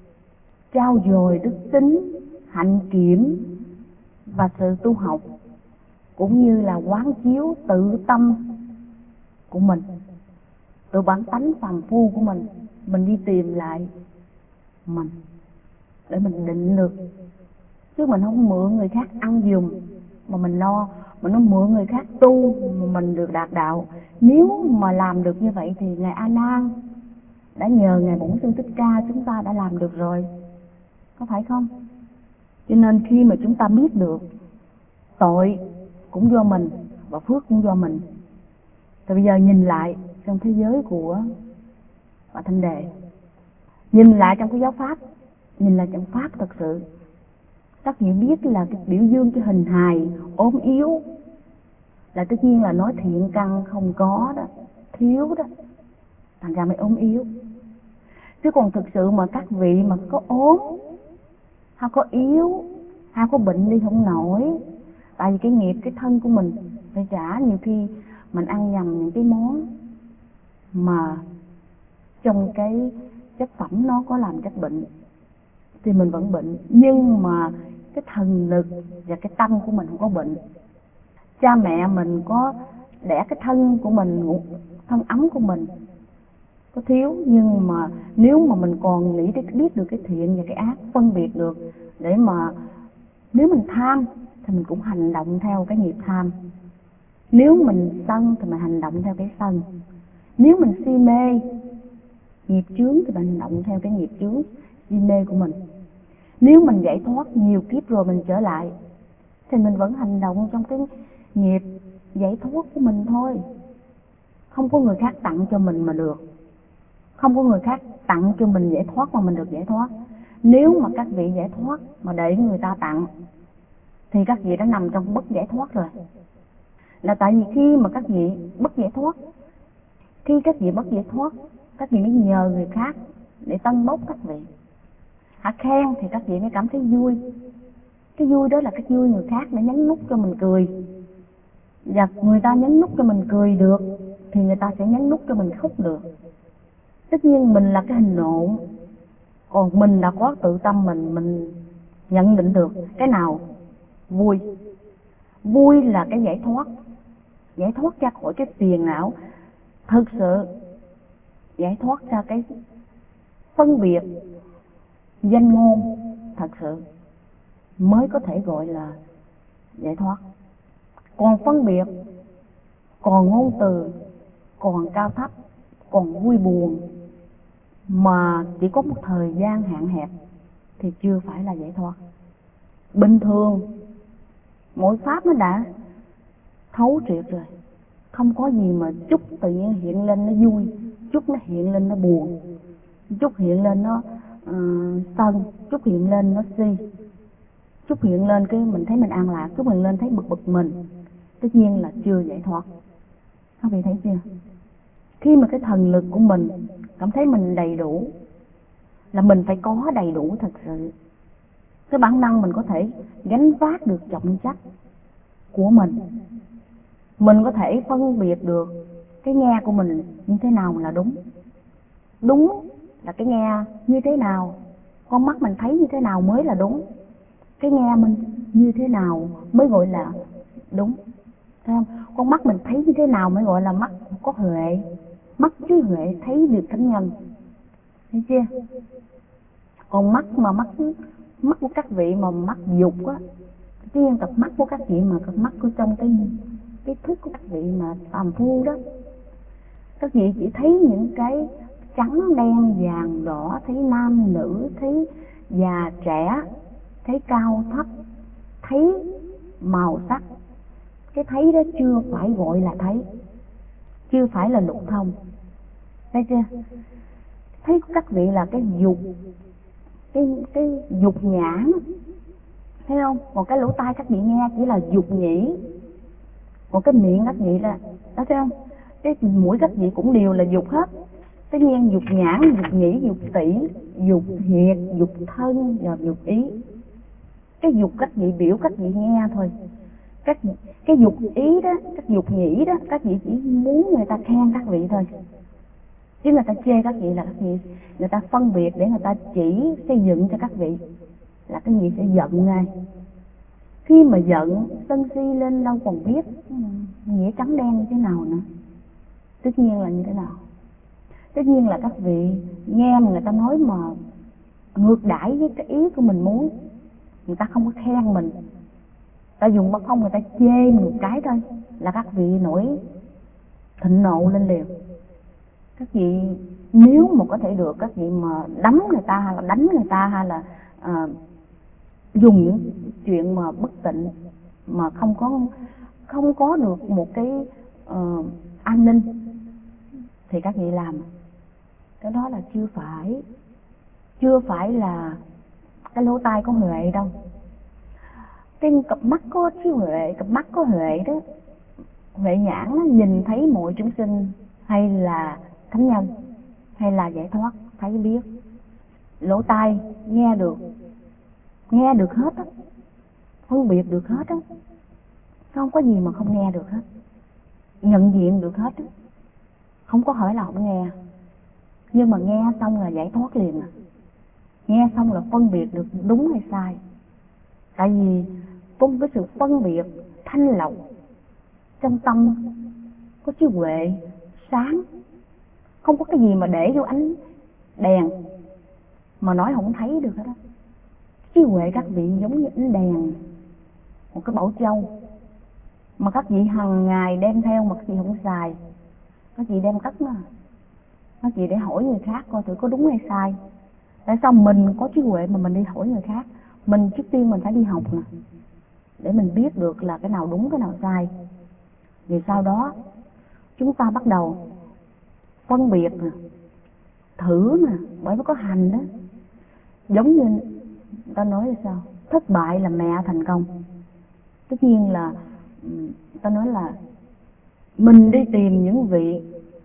trao dồi đức tính, hạnh kiểm và sự tu học, cũng như là quán chiếu tự tâm của mình. từ bản tánh phàm phu của mình đi tìm lại mình để mình định được. Chứ mình không mượn người khác ăn dùng mà mình lo, mình không mượn người khác tu mà mình được đạt đạo. Nếu mà làm được như vậy thì Ngài A Nan đã nhờ Ngài Bổn Sư Thích Ca chúng ta đã làm được rồi, có phải không? Cho nên khi mà chúng ta biết được tội cũng do mình và phước cũng do mình, thì bây giờ nhìn lại trong thế giới của Bà Thanh Đề, nhìn lại trong cái giáo pháp, nhìn lại trong pháp thật sự, các vị biết là cái biểu dương cho hình hài ốm yếu là tất nhiên là nói thiện căn không có đó, thiếu đó, thành ra mới ốm yếu. Chứ còn thực sự mà các vị mà có ốm hay có yếu hay có bệnh đi không nổi, tại vì cái nghiệp cái thân của mình phải trả. Nhiều khi mình ăn nhầm những cái món mà trong cái chất phẩm nó có làm chất bệnh thì mình vẫn bệnh, nhưng mà cái thần lực và cái tâm của mình không có bệnh. Cha mẹ mình có đẻ cái thân của mình, thân ấm của mình có thiếu, nhưng mà nếu mà mình còn nghĩ tới biết được cái thiện và cái ác, phân biệt được, để mà nếu mình tham thì mình cũng hành động theo cái nghiệp tham, nếu mình sân thì mình hành động theo cái sân, nếu mình si mê nghiệp chướng thì mình hành động theo cái nghiệp chướng si mê của mình. Nếu mình giải thoát nhiều kiếp rồi mình trở lại thì mình vẫn hành động trong cái nghiệp giải thoát của mình thôi. Không có người khác tặng cho mình mà được, không có người khác tặng cho mình giải thoát mà mình được giải thoát. Nếu mà các vị giải thoát mà để người ta tặng thì các vị đã nằm trong bất giải thoát rồi. Là tại vì khi mà các vị bất giải thoát, khi các vị bất giải thoát, các vị mới nhờ người khác để tân bốc các vị. Khen thì các vị mới cảm thấy vui. Cái vui đó là cái vui người khác đã nhấn nút cho mình cười, và người ta nhấn nút cho mình cười được thì người ta sẽ nhấn nút cho mình khóc được. Tất nhiên mình là cái hình nộn, còn mình đã có tự tâm mình nhận định được cái nào vui. Vui là cái giải thoát ra khỏi cái phiền não, thực sự giải thoát ra cái phân biệt danh ngôn, thật sự mới có thể gọi là giải thoát. Còn phân biệt, còn ngôn từ, còn cao thấp, còn vui buồn mà chỉ có một thời gian hạn hẹp thì chưa phải là giải thoát. Bình thường mỗi pháp nó đã thấu triệt rồi, không có gì mà chút tự nhiên hiện lên nó vui, chút nó hiện lên nó buồn, chút hiện lên nó sân, chút hiện lên nó si, chút hiện lên cái mình thấy mình an lạc, chút hiện lên thấy bực mình. Tất nhiên là chưa giải thoát. Các vị thấy chưa? Khi mà cái thần lực của mình cảm thấy mình đầy đủ, là mình phải có đầy đủ thật sự. Cái bản năng mình có thể gánh vác được trọng trách của mình. Mình có thể phân biệt được cái nghe của mình như thế nào là đúng. Đúng là cái nghe như thế nào, con mắt mình thấy như thế nào mới là đúng. Cái nghe mình như thế nào mới gọi là đúng. Thấy không? Con mắt mình thấy như thế nào mới gọi là mắt có huệ. Mắt trí huệ thấy được thánh nhân. Thấy chưa? Còn mắt mà mắt của các vị mà mắt dục á, cái nhân tập mắt của các vị mà mắt của trong cái thức của các vị mà phàm phu đó, các vị chỉ thấy những cái trắng đen vàng đỏ, thấy nam nữ, thấy già trẻ, thấy cao thấp, thấy màu sắc. Cái thấy đó chưa phải gọi là thấy, chưa phải là lục thông. Thấy chưa? Thấy của các vị là cái dục, cái dục nhãn, thấy không? Còn cái lỗ tai các vị nghe chỉ là dục nhĩ, còn cái miệng các vị là đó, thấy không? Cái mũi các vị cũng đều là dục hết. Tất nhiên dục nhãn, dục nhĩ, dục tỷ, dục hiệt, dục thân và dục ý. Cái dục các vị biểu các vị nghe thôi. Cái dục ý đó, các dục nhĩ đó, các vị chỉ muốn người ta khen các vị thôi. Chứ người ta chê các vị là các vị, người ta phân biệt để người ta chỉ xây dựng cho các vị là cái gì sẽ giận ngay. Khi mà giận, sân si lên đâu còn biết nghĩa trắng đen như thế nào nữa. Tất nhiên là như thế nào. Tất nhiên là các vị nghe mà người ta nói mà ngược đãi với cái ý của mình muốn, người ta không có khen mình, ta dùng bát phong người ta chê mình một cái thôi là các vị nổi thịnh nộ lên liền. Các vị nếu mà có thể được, các vị mà đấm người ta hay là đánh người ta hay là dùng những chuyện mà bất tịnh mà không có được một cái an ninh thì các vị làm. Cái đó là chưa phải là cái lỗ tai có huệ đâu. Cái cặp mắt có trí huệ, cặp mắt có huệ đó, huệ nhãn nó nhìn thấy mọi chúng sinh, hay là thánh nhân, hay là giải thoát, thấy biết. Lỗ tai nghe được hết á, phân biệt được hết á, không có gì mà không nghe được hết, nhận diện được hết á, không có hỏi là không nghe. Nhưng mà nghe xong là giải thoát liền à, nghe xong là phân biệt được đúng hay sai. Tại vì có cái sự phân biệt thanh lọc trong tâm, có trí huệ sáng, không có cái gì mà để vô ánh đèn mà nói không thấy được hết đó. Trí huệ các vị giống như ánh đèn, một cái bảo châu mà các vị hằng ngày đem theo mà các vị không xài, các vị đem cất nó, các vị để hỏi người khác coi thử có đúng hay sai. Tại sao mình có trí huệ mà mình đi hỏi người khác? Mình trước tiên mình phải đi học nè, để mình biết được là cái nào đúng cái nào sai. Vì sau đó chúng ta bắt đầu phân biệt nè, thử nè, bởi nó có hành đó. Giống như người ta nói là sao? Thất bại là mẹ thành công. Tất nhiên là ta nói là mình đi tìm những vị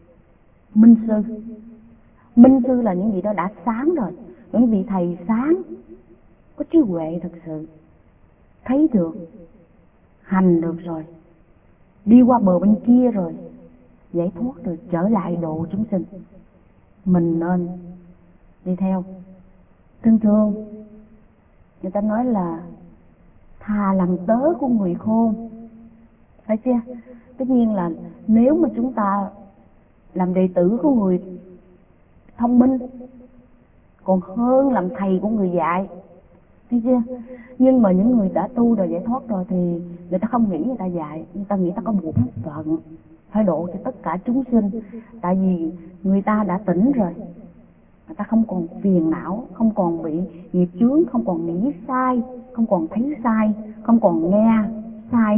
minh sư. Minh sư là những vị đó đã sáng rồi, những vị thầy sáng, có trí huệ thật sự, thấy được, hành được rồi, đi qua bờ bên kia rồi, giải thoát rồi, trở lại độ chúng sinh. Mình nên đi theo. Thường thường người ta nói là thà làm tớ của người khôn, phải chưa? Tất nhiên là nếu mà chúng ta làm đệ tử của người thông minh còn hơn làm thầy của người dạy, thấy chưa? Nhưng mà những người đã tu rồi, giải thoát rồi thì người ta không nghĩ người ta dạy, người ta nghĩ ta có bổn phận phải độ cho tất cả chúng sinh. Tại vì người ta đã tỉnh rồi, người ta không còn phiền não, không còn bị nghiệp chướng, không còn nghĩ sai, không còn thấy sai, không còn nghe sai,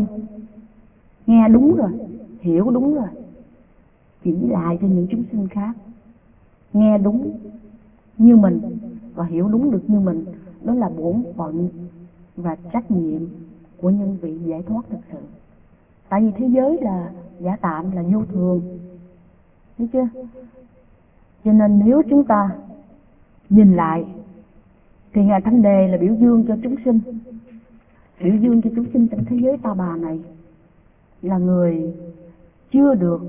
nghe đúng rồi, hiểu đúng rồi, chỉ lại cho những chúng sinh khác nghe đúng như mình và hiểu đúng được như mình. Đó là bổn phận và trách nhiệm của nhân vị giải thoát thật sự. Tại vì thế giới là giả tạm, là vô thường, thấy chưa? Cho nên nếu chúng ta nhìn lại thì Ngài Thánh Đề là biểu dương cho chúng sinh, biểu dương cho chúng sinh trong thế giới ta bà này là người chưa được,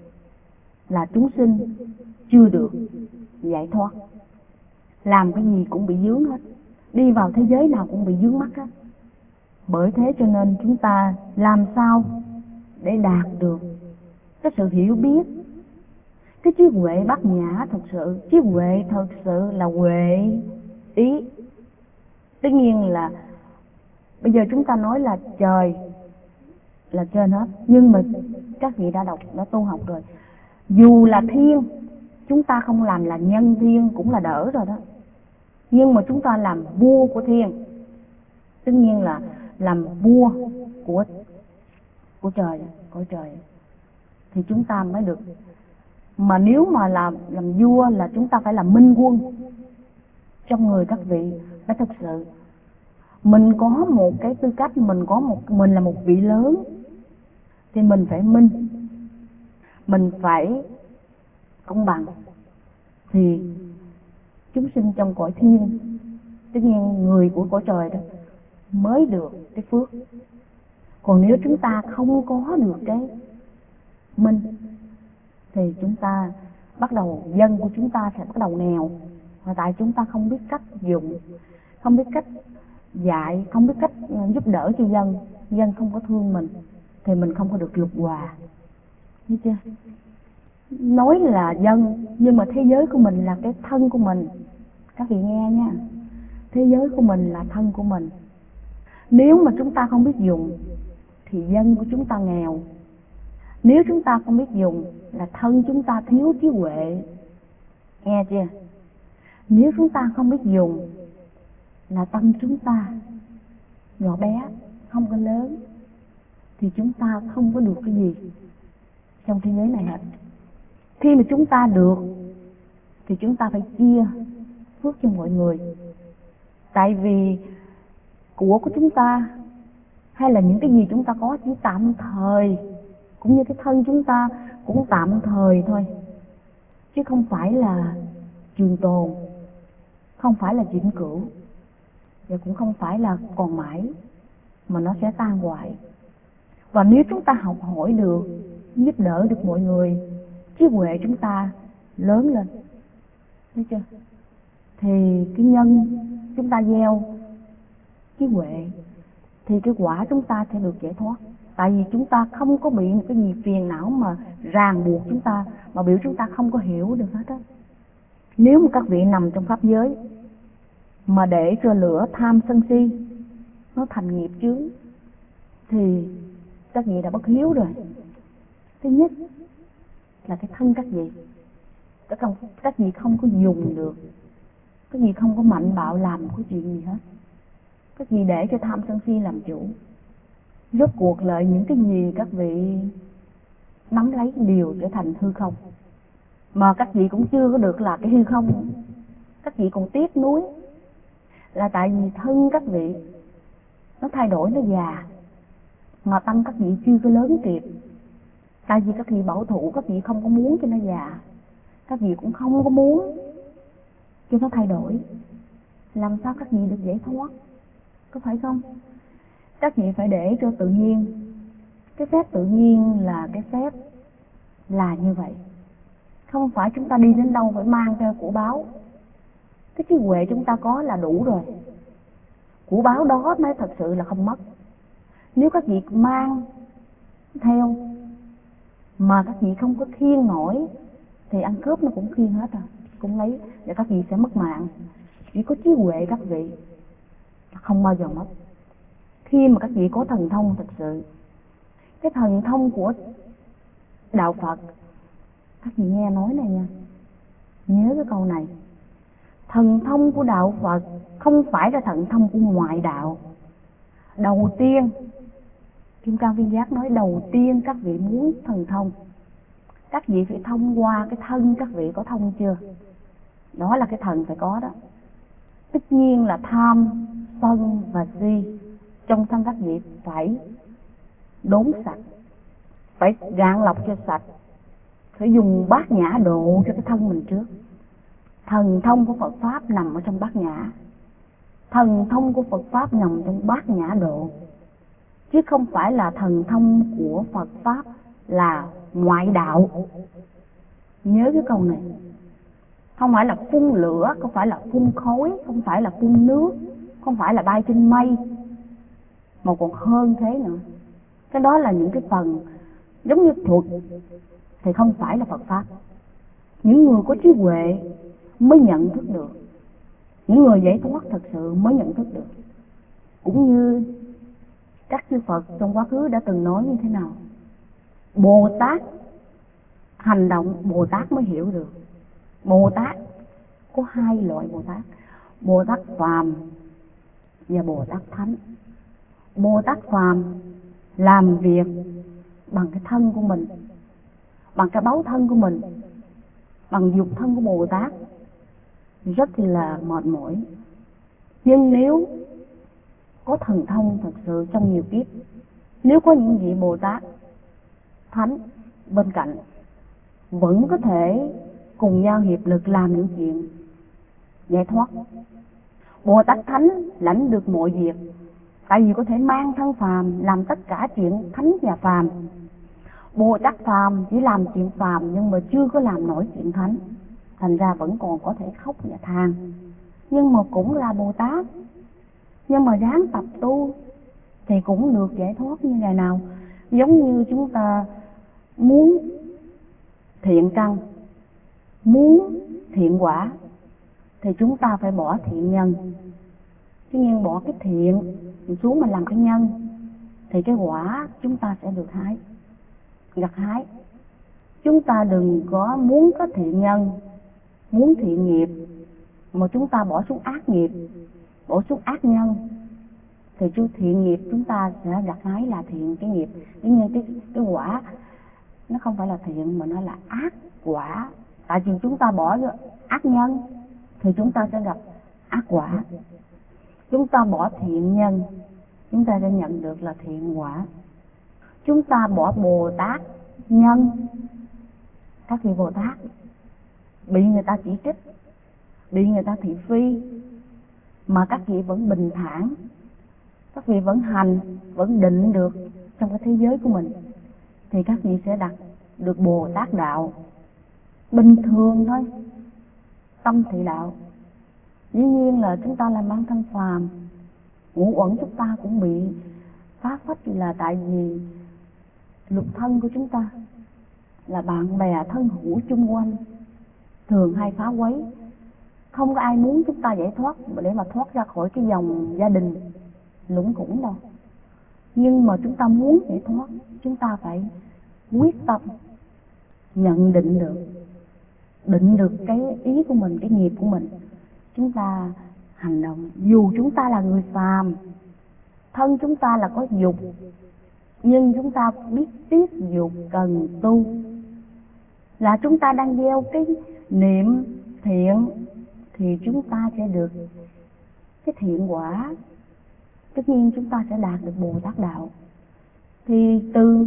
là chúng sinh chưa được giải thoát. Làm cái gì cũng bị vướng hết, đi vào thế giới nào cũng bị vướng mắc hết. Bởi thế cho nên chúng ta làm sao để đạt được cái sự hiểu biết, cái trí huệ bát nhã thật sự. Trí huệ thật sự là huệ ý. Tất nhiên là bây giờ chúng ta nói là trời là trên hết, nhưng mà các vị đã tu học rồi, dù là thiên, chúng ta không làm là nhân thiên cũng là đỡ rồi đó. Nhưng mà chúng ta làm vua của thiên, tất nhiên là làm vua của trời, cõi trời, thì chúng ta mới được. Mà nếu mà làm vua là chúng ta phải làm minh quân trong người các vị. Phải thật sự mình có một cái tư cách, mình là một vị lớn thì mình phải minh, mình phải công bằng, thì chúng sinh trong cõi thiên, tất nhiên người của cõi trời đó mới được cái phước. Còn nếu chúng ta không có được cái minh thì chúng ta bắt đầu, dân của chúng ta sẽ bắt đầu nghèo. Và tại chúng ta không biết cách dùng, không biết cách dạy, không biết cách giúp đỡ cho dân, dân không có thương mình thì mình không có được lục hòa. Biết chưa? Nói là dân Nhưng mà thế giới của mình là cái thân của mình. Các vị nghe nha, thế giới của mình là thân của mình. Nếu mà chúng ta không biết dùng thì dân của chúng ta nghèo. Nếu chúng ta không biết dùng là thân chúng ta thiếu trí huệ. Nghe chưa? Nếu chúng ta không biết dùng là tâm chúng ta nhỏ bé, không có lớn, thì chúng ta không có được cái gì trong thế giới này hết. Khi mà chúng ta được thì chúng ta phải chia phước cho mọi người. Tại vì của chúng ta hay là những cái gì chúng ta có chỉ tạm thời, cũng như cái thân chúng ta cũng tạm thời thôi, chứ không phải là trường tồn, không phải là vĩnh cửu, và cũng không phải là còn mãi, mà nó sẽ tan hoại. Và nếu chúng ta học hỏi được, giúp đỡ được mọi người, trí huệ chúng ta lớn lên, thấy chưa? Thì cái nhân chúng ta gieo trí huệ thì cái quả chúng ta sẽ được giải thoát. Tại vì chúng ta không có bị một cái gì phiền não mà ràng buộc chúng ta, mà biểu chúng ta không có hiểu được hết á. Nếu mà các vị nằm trong pháp giới mà để cho lửa tham sân si nó thành nghiệp chướng thì các vị đã bất hiếu rồi. Thứ nhất là cái thân các vị không có dùng được, các vị không có mạnh bạo làm cái chuyện gì hết. Các vị để cho tham sân si làm chủ. Rốt cuộc lại những cái gì các vị nắm lấy đều trở thành hư không. Mà các vị cũng chưa có được là cái hư không. Các vị còn tiếc nuối là tại vì thân các vị nó thay đổi, nó già, mà tâm các vị chưa có lớn kịp. Tại vì các vị bảo thủ, các vị không có muốn cho nó già, các vị cũng không có muốn cho nó thay đổi. Làm sao các vị được giải thoát, có phải không? Các vị phải để cho tự nhiên. Cái phép tự nhiên là cái phép là như vậy. Không phải chúng ta đi đến đâu phải mang theo của báo. Cái trí huệ chúng ta có là đủ rồi. Của báo đó mới thật sự là không mất. Nếu các vị mang theo mà các vị không có khiêng nổi thì ăn cướp nó cũng khiêng hết rồi, cũng lấy, và các vị sẽ mất mạng. Chỉ có trí huệ các vị là không bao giờ mất. Khi mà các vị có thần thông thật sự, cái thần thông của đạo Phật, các vị nghe nói này nha, nhớ cái câu này. Thần thông của đạo Phật không phải là thần thông của ngoại đạo. Đầu tiên, Kim Cang Viên Giác nói đầu tiên các vị muốn thần thông, các vị phải thông qua cái thân các vị có thông chưa? Đó là cái thần phải có đó. Tất nhiên là tham, sân và si trong thân các vị phải đốn sạch, phải gạn lọc cho sạch, phải dùng bát nhã độ cho cái thân mình trước. Thần thông của Phật Pháp nằm ở trong bát nhã. Thần thông của Phật Pháp nằm trong bát nhã độ, chứ không phải là thần thông của Phật Pháp là ngoại đạo. Nhớ cái câu này. Không phải là phun lửa, không phải là phun khói, không phải là phun nước, không phải là bay trên mây, mà còn hơn thế nữa. Cái đó là những cái phần giống như thuật, thì không phải là Phật Pháp. Những người có trí huệ mới nhận thức được, những người giải thoát thật sự mới nhận thức được. Cũng như các chư Phật trong quá khứ đã từng nói như thế nào, Bồ Tát hành động, Bồ Tát mới hiểu được. Bồ Tát có hai loại Bồ Tát, Bồ Tát phàm và Bồ Tát thánh. Bồ Tát phàm làm việc bằng cái thân của mình, bằng cái báu thân của mình, bằng dục thân của Bồ Tát, rất là mệt mỏi. Nhưng nếu có thần thông thật sự trong nhiều kiếp, nếu có những vị Bồ Tát thánh bên cạnh, vẫn có thể cùng nhau hiệp lực làm những chuyện giải thoát. Bồ Tát thánh lãnh được mọi việc, tại vì có thể mang thân phàm làm tất cả chuyện thánh và phàm. Bồ Tát phàm chỉ làm chuyện phàm nhưng mà chưa có làm nổi chuyện thánh, thành ra vẫn còn có thể khóc và than, nhưng mà cũng là Bồ Tát. Nhưng mà ráng tập tu thì cũng được giải thoát như ngày nào. Giống như chúng ta muốn thiện căn muốn thiện quả thì chúng ta phải bỏ thiện nhân. Chứ nhiên bỏ cái thiện xuống mà làm cái nhân thì cái quả chúng ta sẽ được gặt hái. Chúng ta đừng có muốn có thiện nhân, muốn thiện nghiệp mà chúng ta bỏ xuống ác nghiệp, bỏ xuống ác nhân thì chú thiện nghiệp chúng ta sẽ gặt hái là thiện cái nghiệp. Tuy nhiên cái quả nó không phải là thiện mà nó là ác quả. Tại vì chúng ta bỏ ác nhân thì chúng ta sẽ gặp ác quả. Chúng ta bỏ thiện nhân, chúng ta sẽ nhận được là thiện quả. Chúng ta bỏ Bồ Tát nhân, các vị Bồ Tát bị người ta chỉ trích, bị người ta thị phi, mà các vị vẫn bình thản, các vị vẫn hành, vẫn định được trong cái thế giới của mình, thì các vị sẽ đạt được Bồ Tát đạo. Bình thường thôi, tâm thị đạo. Dĩ nhiên là chúng ta làm bản thân phàm, ngũ uẩn chúng ta cũng bị phá phách, là tại vì lục thân của chúng ta là bạn bè thân hữu chung quanh thường hay phá quấy. Không có ai muốn chúng ta giải thoát để mà thoát ra khỏi cái dòng gia đình lũng củng đâu. Nhưng mà chúng ta muốn giải thoát, chúng ta phải quyết tâm nhận định được cái ý của mình, cái nghiệp của mình. Chúng ta hành động, dù chúng ta là người phàm, thân chúng ta là có dục, nhưng chúng ta biết tiết dục cần tu, là chúng ta đang gieo cái niệm thiện thì chúng ta sẽ được cái thiện quả. Tất nhiên chúng ta sẽ đạt được Bồ Tát đạo. Thì từ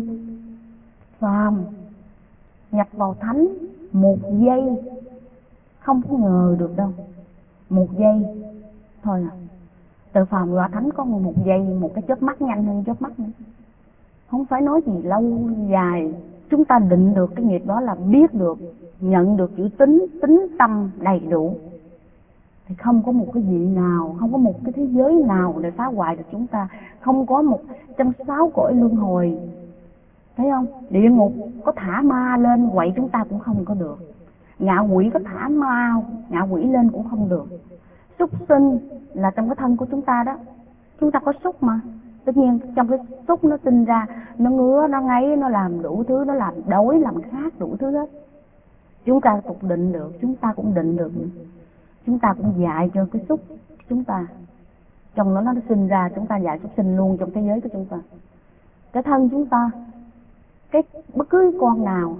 phàm nhập vào thánh một giây không có ngờ được đâu, một giây thôi à. Từ phàm qua thánh có một giây, một cái chớp mắt, nhanh hơn chớp mắt nữa, không phải nói gì lâu dài. Chúng ta định được cái nghiệp đó là biết được, nhận được chữ tính tâm đầy đủ, thì không có một cái gì nào, không có một cái thế giới nào để phá hoại được chúng ta. Không có một trong 6 cõi luân hồi, thấy không? Địa ngục có thả ma lên quậy chúng ta cũng không có được. Ngạ quỷ có thả ma, ngạ quỷ lên cũng không được. Súc sinh là trong cái thân của chúng ta đó, chúng ta có súc mà. Tất nhiên trong cái súc nó sinh ra, nó ngứa, nó ngáy, nó làm đủ thứ, nó làm đói, làm khát, đủ thứ hết. Chúng ta tục định được, chúng ta cũng định được. Chúng ta cũng dạy cho cái súc chúng ta, trong nó sinh ra, chúng ta dạy súc sinh luôn trong thế giới của chúng ta. Cái thân chúng ta, cái bất cứ con nào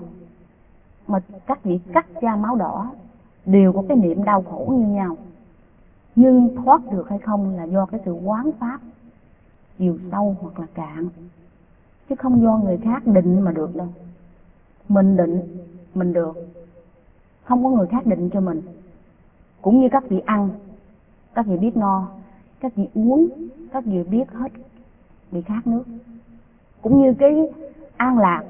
mà các vị cắt da máu đỏ đều có cái niệm đau khổ như nhau, nhưng thoát được hay không là do cái sự quán pháp chiều sâu hoặc là cạn, chứ không do người khác định mà được đâu. Mình định mình được, không có người khác định cho mình. Cũng như các vị ăn, các vị biết no, các vị uống, các vị biết hết bị khát nước. Cũng như cái an lạc,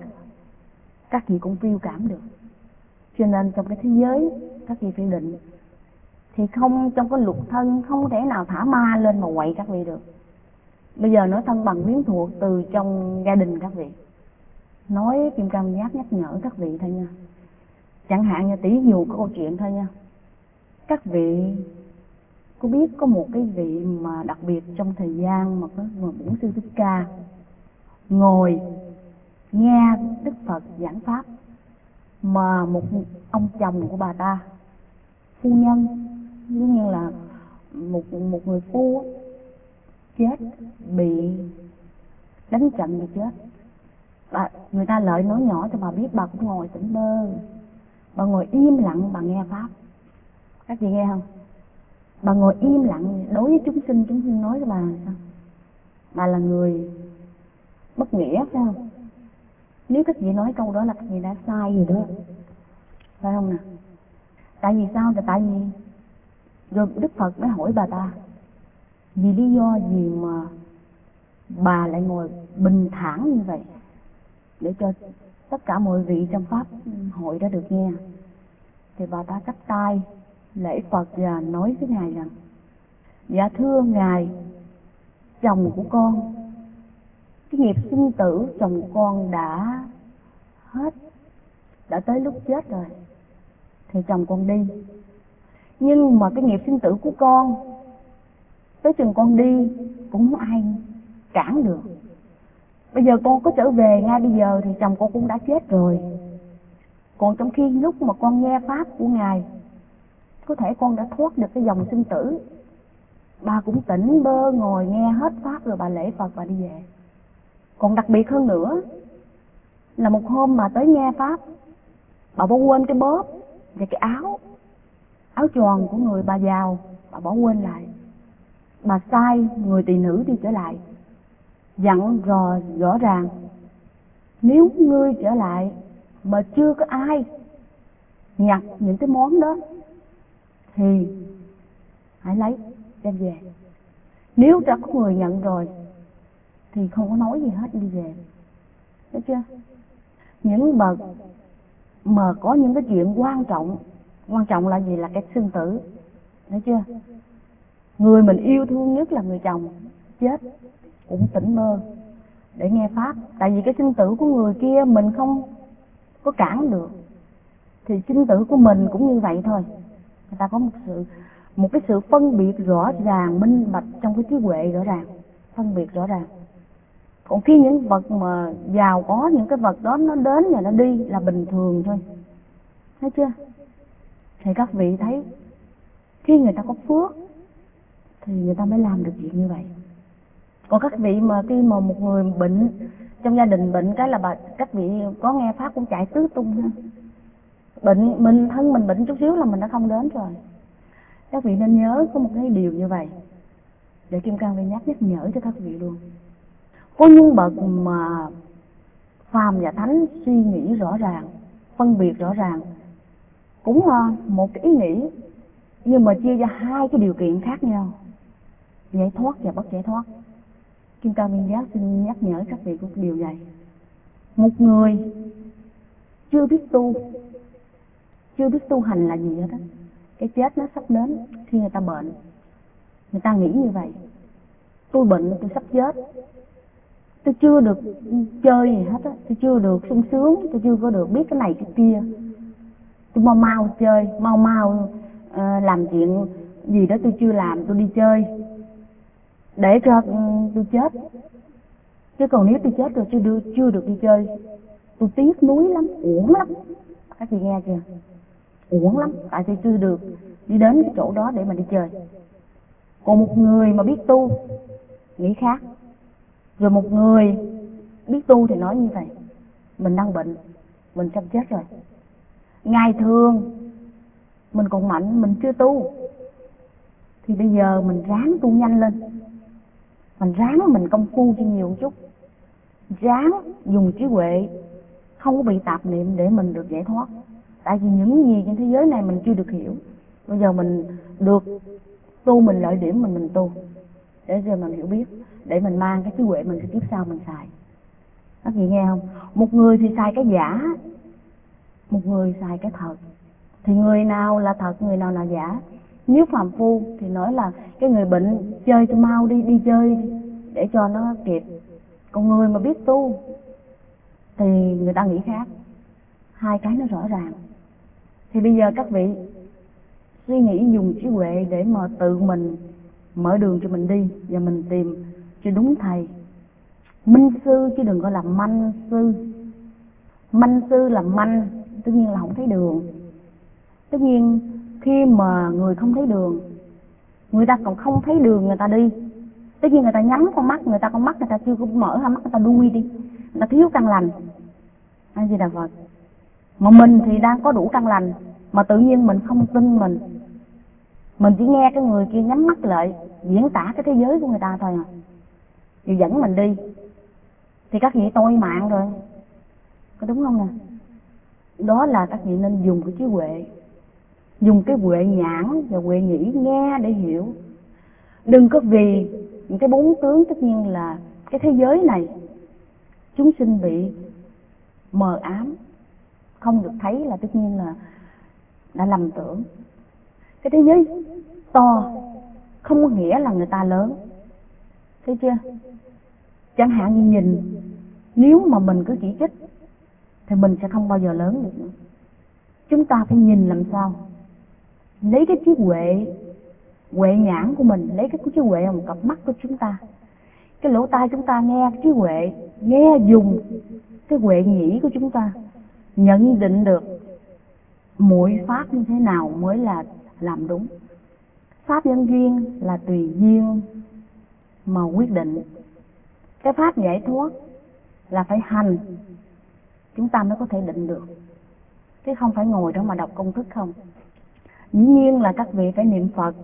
các vị cũng phiêu cảm được. Cho nên trong cái thế giới các vị phải định, thì không trong cái lục thân không thể nào thả ma lên mà quậy các vị được. Bây giờ nói thân bằng quyến thuộc từ trong gia đình các vị, nói Kim Cang Giác nhắc nhở các vị thôi nha. Chẳng hạn như tỷ dụ có câu chuyện thôi nha. Các vị có biết có một cái vị mà đặc biệt trong thời gian mà có Bổn Sư Thích Ca ngồi nghe Đức Phật giảng pháp, mà một ông chồng của bà ta, phu nhân, giống như là một người phu chết, bị đánh trận bị chết. Người ta lợi nói nhỏ cho bà biết, bà cũng ngồi tỉnh bơ, bà ngồi im lặng, bà nghe pháp. Các chị nghe không? Bà ngồi im lặng đối với chúng sinh nói cho bà sao? Bà là người bất nghĩa phải không? Nếu các chị nói câu đó là các chị đã sai rồi đó, phải không nè? Tại vì sao? Là tại vì rồi Đức Phật mới hỏi bà ta, vì lý do gì mà bà lại ngồi bình thản như vậy, để cho tất cả mọi vị trong pháp hội đã được nghe. Thì bà ta chắp tay lễ Phật và nói với Ngài rằng: dạ thưa Ngài, chồng của con, cái nghiệp sinh tử chồng của con đã hết, đã tới lúc chết rồi. thì chồng con đi. Nhưng mà cái nghiệp sinh tử của con, tới chừng con đi cũng không ai cản được. Bây giờ con có trở về ngay bây giờ thì chồng con cũng đã chết rồi. Còn trong khi lúc mà con nghe pháp của Ngài, có thể con đã thoát được cái dòng sinh tử, bà cũng tỉnh bơ ngồi nghe hết pháp rồi bà lễ Phật bà đi về. Còn đặc biệt hơn nữa là một hôm mà tới nghe pháp, bà bỏ quên cái bóp và cái áo choàng của người bà giàu, bà bỏ quên lại. Bà sai người tỳ nữ đi trở lại, dặn rõ ràng, nếu ngươi trở lại mà chưa có ai nhặt những cái món đó thì hãy lấy đem về. Nếu đã có người nhận rồi thì không có nói gì hết, đi về. Thấy chưa? Những bậc mà có những cái chuyện quan trọng là gì? Là cái sinh tử. Thấy chưa? Người mình yêu thương nhất là người chồng chết cũng tỉnh mơ để nghe pháp. Tại vì cái sinh tử của người kia mình không có cản được, thì sinh tử của mình cũng như vậy thôi. Người ta có một cái sự phân biệt rõ ràng, minh bạch trong cái trí huệ rõ ràng, phân biệt rõ ràng. Còn khi những vật mà giàu có, những cái vật đó nó đến và nó đi là bình thường thôi. Thấy chưa? Thì các vị thấy, khi người ta có phước thì người ta mới làm được chuyện như vậy. Còn các vị mà khi mà một người bệnh, trong gia đình bệnh cái là các vị có nghe pháp cũng chạy tứ tung ha. Thân mình bệnh chút xíu là mình đã không đến rồi. Các vị nên nhớ có một cái điều như vậy, để Kim Cang Viên nhắc nhở cho các vị luôn. Có những bậc mà phàm và thánh suy nghĩ rõ ràng, phân biệt rõ ràng, cũng là một cái ý nghĩ, nhưng mà chia ra hai cái điều kiện khác nhau, giải thoát và bất giải thoát. Kim Cang Viên Giác xin nhắc nhở các vị của điều này. Một người chưa biết tu hành là gì hết đó, cái chết nó sắp đến. Khi người ta bệnh, người ta nghĩ như vậy: tôi bệnh, tôi sắp chết, tôi chưa được chơi gì hết á, tôi chưa được sung sướng, tôi chưa có được biết cái này cái kia, tôi mau chơi, mau làm chuyện gì đó tôi chưa làm, tôi đi chơi để cho tôi chết. Chứ còn nếu tôi chết rồi chưa được đi chơi, tôi tiếc nuối lắm, uổng lắm. Các chị nghe chưa? Uổng lắm, tại tôi chưa được đi đến cái chỗ đó để mà đi chơi. Còn một người mà biết tu nghĩ khác. Rồi một người biết tu thì nói như vậy: mình đang bệnh, mình sắp chết rồi. Ngày thường mình còn mạnh, mình chưa tu, thì bây giờ mình ráng tu nhanh lên, mình ráng mình công phu cho nhiều một chút, ráng dùng trí huệ, không có bị tạp niệm để mình được giải thoát. Tại vì những gì trên thế giới này mình chưa được hiểu. Bây giờ mình được tu, mình lợi điểm mình tu để cho mình hiểu biết, để mình mang cái trí huệ mình sẽ kiếp sau mình xài. Các vị nghe không? Một người thì xài cái giả, một người xài cái thật. Thì người nào là thật, người nào là giả? Nếu phàm phu thì nói là cái người bệnh chơi tôi mau đi chơi để cho nó kịp. Còn người mà biết tu thì người ta nghĩ khác. Hai cái nó rõ ràng. Thì bây giờ các vị suy nghĩ dùng trí huệ để mà tự mình mở đường cho mình đi, và mình tìm cho đúng thầy. Minh sư chứ đừng gọi là manh sư. Manh sư là manh, tất nhiên là không thấy đường. Tất nhiên khi mà người không thấy đường, người ta còn không thấy đường người ta đi, tất nhiên người ta nhắm con mắt người ta chưa có mở hai mắt, người ta đuôi đi, người ta thiếu căn lành. A Di Đà Phật. Mà mình thì đang có đủ căn lành, mà tự nhiên mình không tin mình chỉ nghe cái người kia nhắm mắt lại diễn tả cái thế giới của người ta thôi à, rồi dẫn mình đi, thì các vị tôi mạng rồi, có đúng không nè? Đó là các vị nên dùng cái trí huệ, dùng cái huệ nhãn và huệ nhĩ nghe để hiểu. Đừng có vì những cái bốn tướng, tất nhiên là cái thế giới này chúng sinh bị mờ ám, không được thấy là tất nhiên là đã lầm tưởng. Cái thế giới to không có nghĩa là người ta lớn, thấy chưa? Chẳng hạn như nhìn, nếu mà mình cứ chỉ trích thì mình sẽ không bao giờ lớn được nữa. chúng ta phải nhìn làm sao lấy cái trí huệ nhãn của mình, lấy cái trí huệ một cặp mắt của chúng ta, cái lỗ tai chúng ta nghe trí huệ, nghe dùng cái huệ nhĩ của chúng ta nhận định được mọi pháp như thế nào mới là làm đúng. Pháp nhân duyên là tùy duyên mà quyết định. Cái pháp giải thoát là phải hành chúng ta mới có thể định được, chứ không phải ngồi đó mà đọc công thức không. Dĩ nhiên là các vị phải niệm Phật,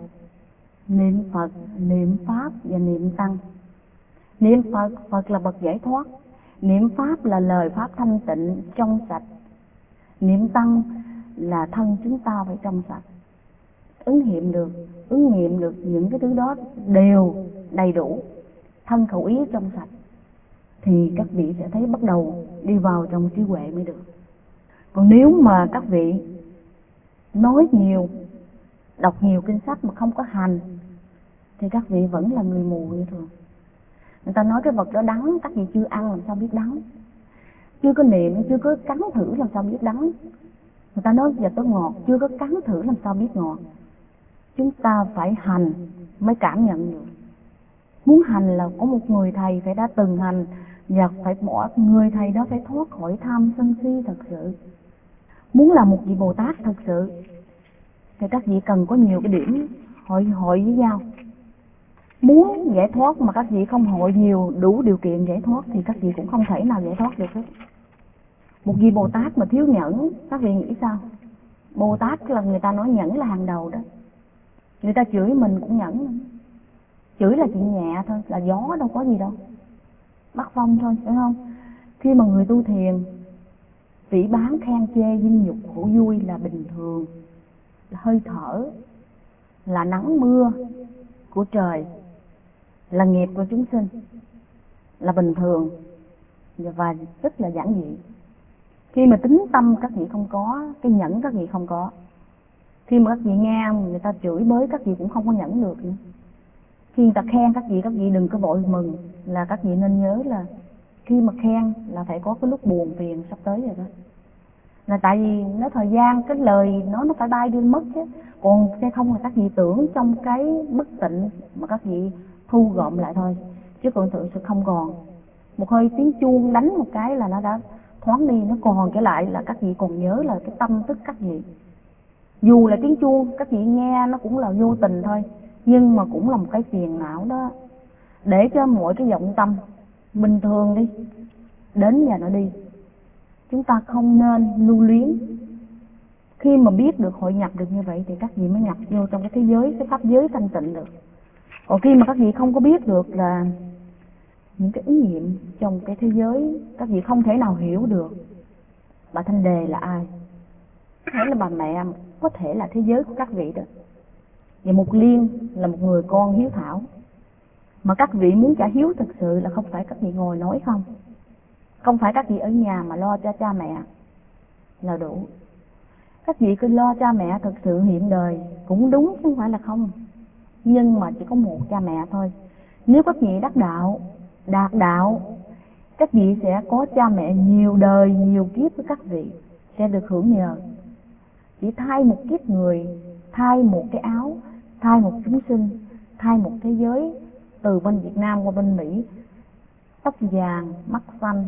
niệm Pháp và niệm Tăng. Niệm Phật, Phật là bậc giải thoát. Niệm Pháp là lời Pháp thanh tịnh, trong sạch. Niệm Tăng là thân chúng ta phải trong sạch. Ứng nghiệm được những cái thứ đó đều đầy đủ, thân khẩu ý trong sạch, thì các vị sẽ thấy bắt đầu đi vào trong trí huệ mới được. Còn nếu mà các vị nói nhiều, đọc nhiều kinh sách mà không có hành, thì các vị vẫn là người mù như thường. Người ta nói cái vật đó đắng, các vị chưa ăn làm sao biết đắng, chưa có niệm, chưa có cắn thử làm sao biết đắng. Người ta nói vật đó ngọt, chưa có cắn thử làm sao biết ngọt. Chúng ta phải hành mới cảm nhận được. Muốn hành là có một người thầy phải đã từng hành, và phải bỏ người thầy đó phải thoát khỏi tham sân si thật sự. Muốn là một vị Bồ Tát thật sự thì các vị cần có nhiều cái điểm hội với nhau. Muốn giải thoát mà các vị không hội nhiều đủ điều kiện giải thoát thì các vị cũng không thể nào giải thoát được hết. Một vị Bồ Tát mà thiếu nhẫn, các vị nghĩ sao? Bồ Tát là người ta nói nhẫn là hàng đầu đó. Người ta chửi mình cũng nhẫn. Chửi là chuyện nhẹ thôi, là gió đâu có gì đâu, bắt phong thôi, phải không? Khi mà người tu thiền, phỉ báng khen chê vinh nhục khổ vui là bình thường, là hơi thở, là nắng mưa của trời, là nghiệp của chúng sinh, là bình thường và rất là giản dị. Khi mà tính tâm các vị không có, cái nhẫn các vị không có, khi mà các vị nghe người ta chửi bới các vị cũng không có nhẫn được nữa. Khi người ta khen các vị đừng có vội mừng, là các vị nên nhớ là khi mà khen là phải có cái lúc buồn phiền sắp tới rồi đó. Là tại vì nó thời gian cái lời nó phải bay đi mất chứ. Còn sẽ không là các vị tưởng trong cái bất tịnh mà các vị thu gom lại thôi, chứ còn thực sự không còn. Một hơi tiếng chuông đánh một cái là nó đã thoáng đi, nó còn trở lại là các vị còn nhớ là cái tâm thức các vị. Dù là tiếng chuông các vị nghe nó cũng là vô tình thôi, nhưng mà cũng là một cái phiền não đó. Để cho mọi cái vọng tâm bình thường đi, đến và nó đi. Chúng ta không nên lưu luyến. Khi mà biết được hội nhập được như vậy thì các vị mới nhập vô trong cái thế giới, cái pháp giới thanh tịnh được. Còn khi mà các vị không có biết được là những cái ứng nghiệm trong cái thế giới, các vị không thể nào hiểu được bà Thanh Đề là ai, có thể là bà mẹ, có thể là thế giới của các vị đó. Và Mục Liên là một người con hiếu thảo, mà các vị muốn trả hiếu thực sự là không phải các vị ngồi nói không, không phải các vị ở nhà mà lo cho cha mẹ là đủ. Các vị cứ lo cha mẹ thực sự hiện đời cũng đúng chứ không phải là không, nhưng mà chỉ có một cha mẹ thôi. Nếu các vị đắc đạo, đạt đạo, các vị sẽ có cha mẹ nhiều đời, nhiều kiếp với các vị, sẽ được hưởng nhờ. Chỉ thay một kiếp người, thay một cái áo, thay một chúng sinh, thay một thế giới, từ bên Việt Nam qua bên Mỹ, tóc vàng, mắt xanh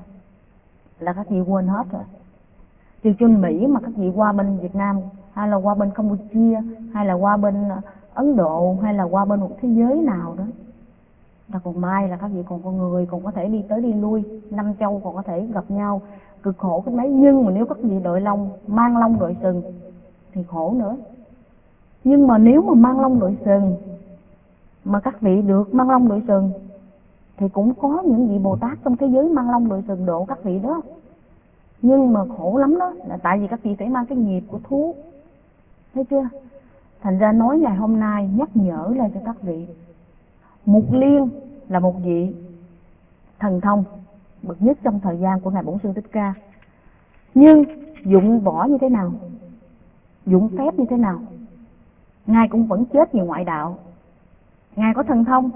là các vị quên hết rồi. Từ trên Mỹ mà các vị qua bên Việt Nam, hay là qua bên Campuchia, hay là qua bên Ấn Độ, hay là qua bên một thế giới nào đó, là còn may là các vị còn con người, còn có thể đi tới đi lui, năm châu còn có thể gặp nhau, cực khổ cái mấy. Nhưng mà nếu các vị đội lông, mang lông đội sừng thì khổ nữa. Nhưng mà nếu mà mang lông đội sừng mà các vị được mang lông đội sừng thì cũng có những vị Bồ Tát trong thế giới mang lông đội sừng độ các vị đó. Nhưng mà khổ lắm đó, là tại vì các vị phải mang cái nghiệp của thú, thấy chưa? Thành ra nói ngày hôm nay nhắc nhở lại cho các vị, Mục Liên là một vị thần thông bậc nhất trong thời gian của Ngài Bổn Sư Thích Ca. Nhưng dụng võ như thế nào, dụng phép như thế nào, Ngài cũng vẫn chết vì ngoại đạo. Ngài có thần thông,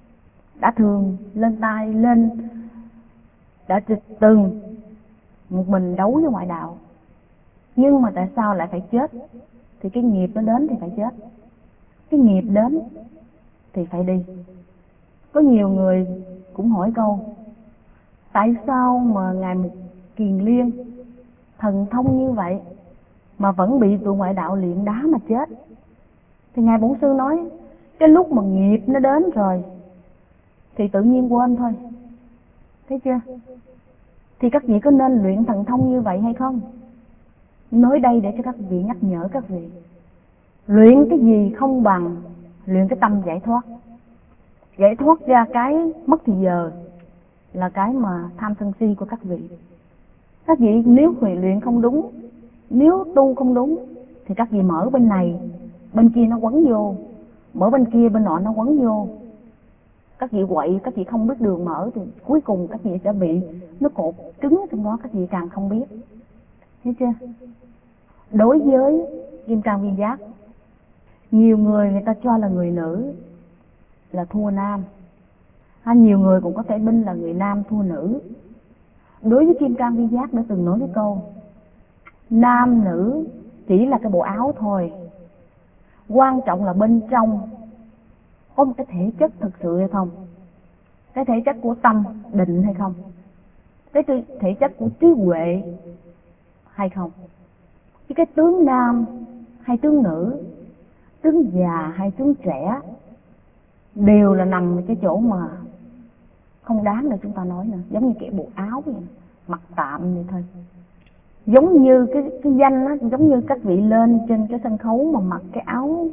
đã thường lên tay lên, đã từng một mình đấu với ngoại đạo, Nhưng mà tại sao lại phải chết? Thì cái nghiệp nó đến thì phải chết, cái nghiệp đến thì phải đi. Có nhiều người cũng hỏi câu, tại sao mà Ngài Mục Kiền Liên thần thông như vậy mà vẫn bị tụi ngoại đạo luyện đá mà chết? Thì Ngài Bổn Sư nói, cái lúc mà nghiệp nó đến rồi thì tự nhiên quên thôi. Thấy chưa? Thì các vị có nên luyện thần thông như vậy hay không? Nói đây để cho các vị nhắc nhở các vị. Luyện cái gì không bằng luyện cái tâm giải thoát. Giải thoát ra cái mất thì giờ là cái mà tham sân si của các vị. Các vị nếu luyện không đúng, nếu tu không đúng thì các vị mở bên này, bên kia nó quấn vô, mở bên kia bên nọ nó quấn vô. Các vị quậy, các vị không biết đường mở thì cuối cùng các vị sẽ bị nó cột cứng trong đó, các vị càng không biết. Thấy chưa? Đối với Kim Cang Viên Giác, nhiều người ta cho là người nữ là thua nam, nhiều người cũng có thể binh là người nam thua nữ. Đối với Kim Cang Viên Giác đã từng nói cái câu, nam nữ chỉ là cái bộ áo thôi, quan trọng là bên trong có một cái thể chất thực sự hay không, cái thể chất của tâm định hay không, cái thể chất của trí huệ hay không. Chứ cái tướng nam hay tướng nữ, tướng già hay tướng trẻ đều là nằm cái chỗ mà không đáng để chúng ta nói nữa. Giống như cái bộ áo vậy, mặc tạm vậy thôi. Giống như cái danh á, giống như các vị lên trên cái sân khấu mà mặc cái áo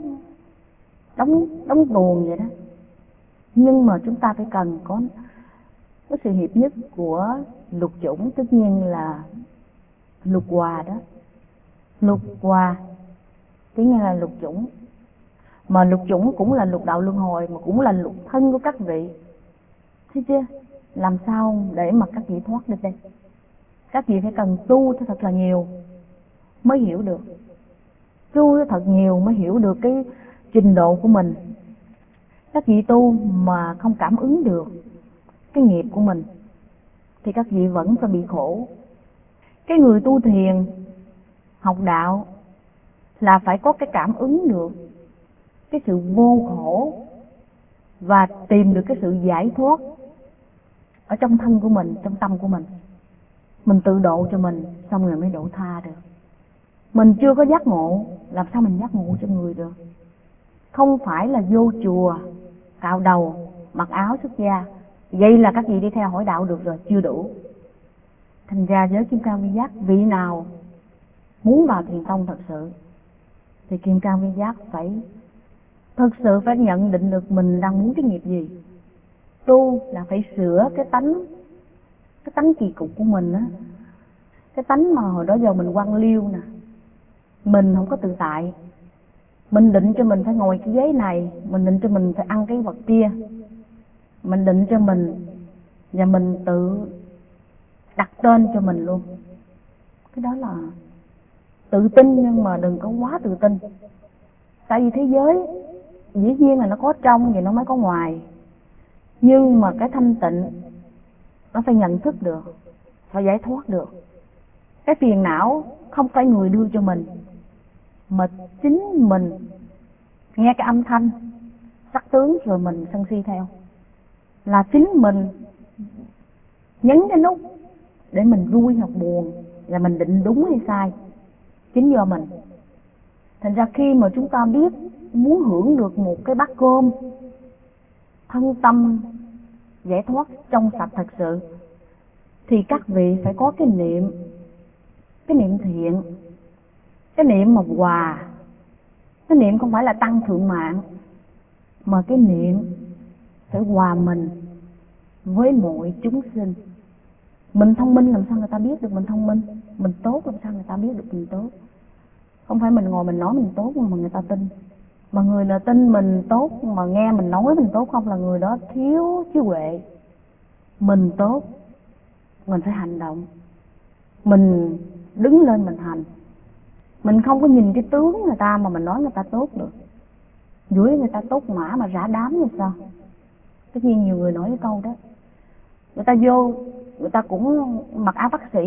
đóng tuồng vậy đó. Nhưng mà chúng ta phải cần có sự hiệp nhất của lục chủng, tất nhiên là lục hòa đó. Lục hòa tiếng nghe là lục chủng, mà lục chủng cũng là lục đạo luân hồi, mà cũng là lục thân của các vị. Thấy chưa? Làm sao để mà các vị thoát được đây? Các vị phải cần tu cho thật là nhiều mới hiểu được. Tu cho thật nhiều mới hiểu được cái trình độ của mình. Các vị tu mà không cảm ứng được cái nghiệp của mình thì các vị vẫn phải bị khổ. Cái người tu thiền, học đạo là phải có cái cảm ứng được cái sự vô khổ và tìm được cái sự giải thoát ở trong thân của mình, trong tâm của mình. Mình tự độ cho mình, xong rồi mới độ tha được. Mình chưa có giác ngộ, làm sao mình giác ngộ cho người được? Không phải là vô chùa, cạo đầu, mặc áo xuất gia, vậy là các vị đi theo hỏi đạo được rồi, chưa đủ. Thành ra với Kim Cang Viên Giác, vị nào muốn vào thiền tông thật sự thì Kim Cang Viên Giác phải thực sự phải nhận định được mình đang muốn cái nghiệp gì. Tu là phải sửa cái tánh kỳ cục của mình á, cái tánh mà hồi đó giờ mình quan liêu nè, mình không có tự tại. Mình định cho mình phải ngồi cái ghế này, mình định cho mình phải ăn cái vật kia, mình định cho mình và mình tự đặt tên cho mình luôn. Cái đó là tự tin, nhưng mà đừng có quá tự tin. Tại vì thế giới dĩ nhiên là nó có trong thì nó mới có ngoài, nhưng mà cái thanh tịnh nó phải nhận thức được, phải giải thoát được. Cái phiền não không phải người đưa cho mình, mà chính mình nghe cái âm thanh sắc tướng rồi mình sân si theo. Là chính mình nhấn cái nút để mình vui hoặc buồn, là mình định đúng hay sai, chính do mình. Thành ra khi mà chúng ta biết muốn hưởng được một cái bát cơm, thân tâm giải thoát trong sạch thật sự, thì các vị phải có cái niệm thiện, cái niệm mà hòa. Cái niệm không phải là tăng thượng mạng, mà cái niệm phải hòa mình với mọi chúng sinh. Mình thông minh làm sao người ta biết được mình thông minh, mình tốt làm sao người ta biết được mình tốt. Không phải mình ngồi mình nói mình tốt mà người ta tin. Mà người nào tin mình tốt mà nghe mình nói mình tốt không là người đó thiếu trí huệ. Mình tốt, mình phải hành động, mình đứng lên mình hành. Mình không có nhìn cái tướng người ta mà mình nói người ta tốt được. Dưới người ta tốt mã mà rã đám như sao? Tất nhiên nhiều người nói cái câu đó. Người ta vô, người ta cũng mặc áo bác sĩ,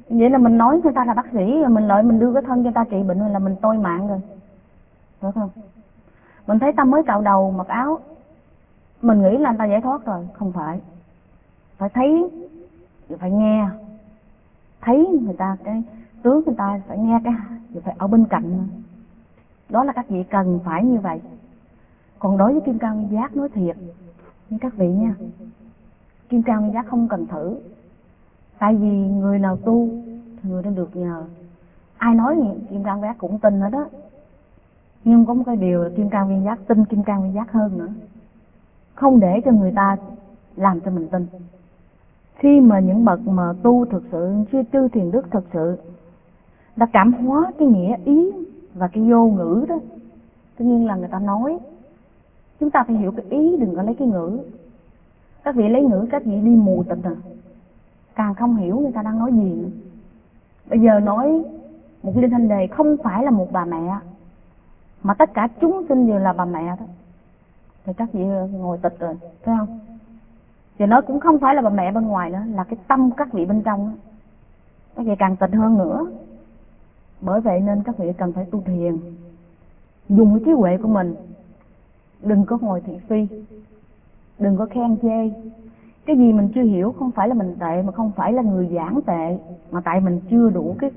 Vậy là mình nói người ta là bác sĩ rồi, mình lợi mình đưa cái thân cho người ta trị bệnh rồi là mình tôi mạng rồi, được không? Mình thấy ta mới cạo đầu mặc áo, mình nghĩ là người ta giải thoát rồi, không phải. Phải thấy, phải nghe, thấy người ta cái tướng người ta, phải nghe cái, phải ở bên cạnh. Đó là các vị cần phải như vậy. Còn đối với Kim Cang Nguyên Giác, nói thiệt với các vị nha, Kim Cang Nguyên Giác không cần thử. Tại vì người nào tu thì người đó được nhờ. Ai nói gì Kim Cang Nguyên Giác cũng tin hết đó. Nhưng có một cái điều là Kim Cang Nguyên Giác tin Kim Cang Nguyên Giác hơn nữa, không để cho người ta làm cho mình tin. Khi mà những bậc mà tu thực sự, chư thiền đức thực sự đã cảm hóa cái nghĩa ý và cái vô ngữ đó, tất nhiên là người ta nói, chúng ta phải hiểu cái ý, đừng có lấy cái ngữ. Các vị lấy ngữ các vị đi mù tịt à, càng không hiểu người ta đang nói gì nữa. Bây giờ nói một Linh Thanh Đề không phải là một bà mẹ, mà tất cả chúng sinh đều là bà mẹ đó, thì các vị ngồi tịch rồi, thấy không? Thì nó cũng không phải là bà mẹ bên ngoài nữa, là cái tâm các vị bên trong đó. Các vị càng tịch hơn nữa. Bởi vậy nên các vị cần phải tu thiền, dùng cái trí huệ của mình, đừng có ngồi thị phi, đừng có khen chê. Cái gì mình chưa hiểu không phải là mình tệ, mà không phải là người giảng tệ, mà tại mình chưa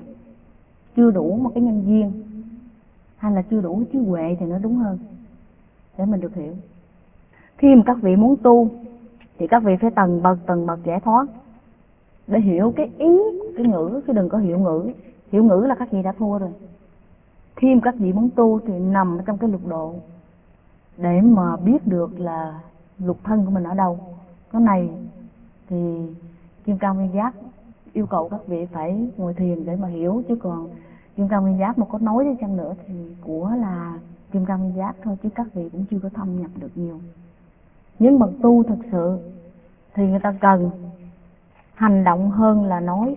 đủ một cái nhân duyên, hay là chưa đủ cái trí huệ thì nó đúng hơn, để mình được hiểu. Khi mà các vị muốn tu thì các vị phải từng bậc giải thoát để hiểu cái ý, cái ngữ, chứ đừng có hiểu ngữ. Hiểu ngữ là các vị đã thua rồi. Khi mà các vị muốn tu thì nằm trong cái lục độ, để mà biết được là lục thân của mình ở đâu. Cái này thì Kim Cang Nguyên Giác yêu cầu các vị phải ngồi thiền để mà hiểu, chứ còn Kim Cang Nguyên Giác mà có nói đi chăng nữa thì của là Kim Cang Nguyên Giác thôi, chứ các vị cũng chưa có thâm nhập được nhiều. Những bậc tu thực sự thì người ta cần hành động hơn là nói.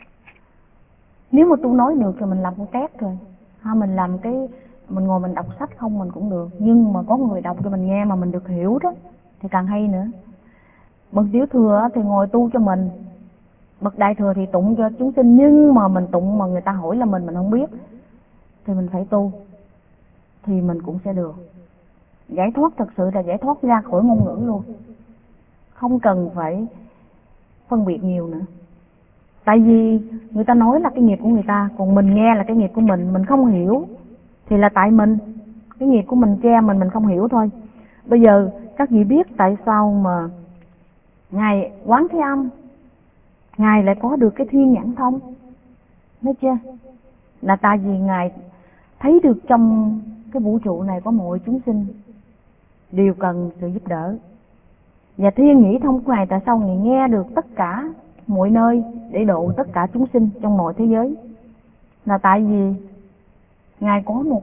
Nếu mà tu nói được thì mình làm con tét rồi, ha, mình làm cái, mình ngồi mình đọc sách không mình cũng được, nhưng mà có người đọc cho mình nghe mà mình được hiểu đó thì càng hay nữa. Bậc tiểu thừa thì ngồi tu cho mình, bậc đại thừa thì tụng cho chúng sinh, nhưng mà mình tụng mà người ta hỏi là mình không biết thì mình phải tu thì mình cũng sẽ được. Giải thoát thật sự là giải thoát ra khỏi ngôn ngữ luôn, không cần phải phân biệt nhiều nữa. Tại vì người ta nói là cái nghiệp của người ta, còn mình nghe là cái nghiệp của mình không hiểu thì là tại mình, cái nghiệp của mình che mình không hiểu thôi. Bây giờ các vị biết tại sao mà Ngài Quán Thế Âm Ngài lại có được cái thiên nhãn thông, thấy chưa? Là tại vì Ngài thấy được trong cái vũ trụ này có mọi chúng sinh đều cần sự giúp đỡ. Và thiên nhĩ thông của Ngài tại sao Ngài nghe được tất cả mọi nơi để độ tất cả chúng sinh trong mọi thế giới, là tại vì Ngài có một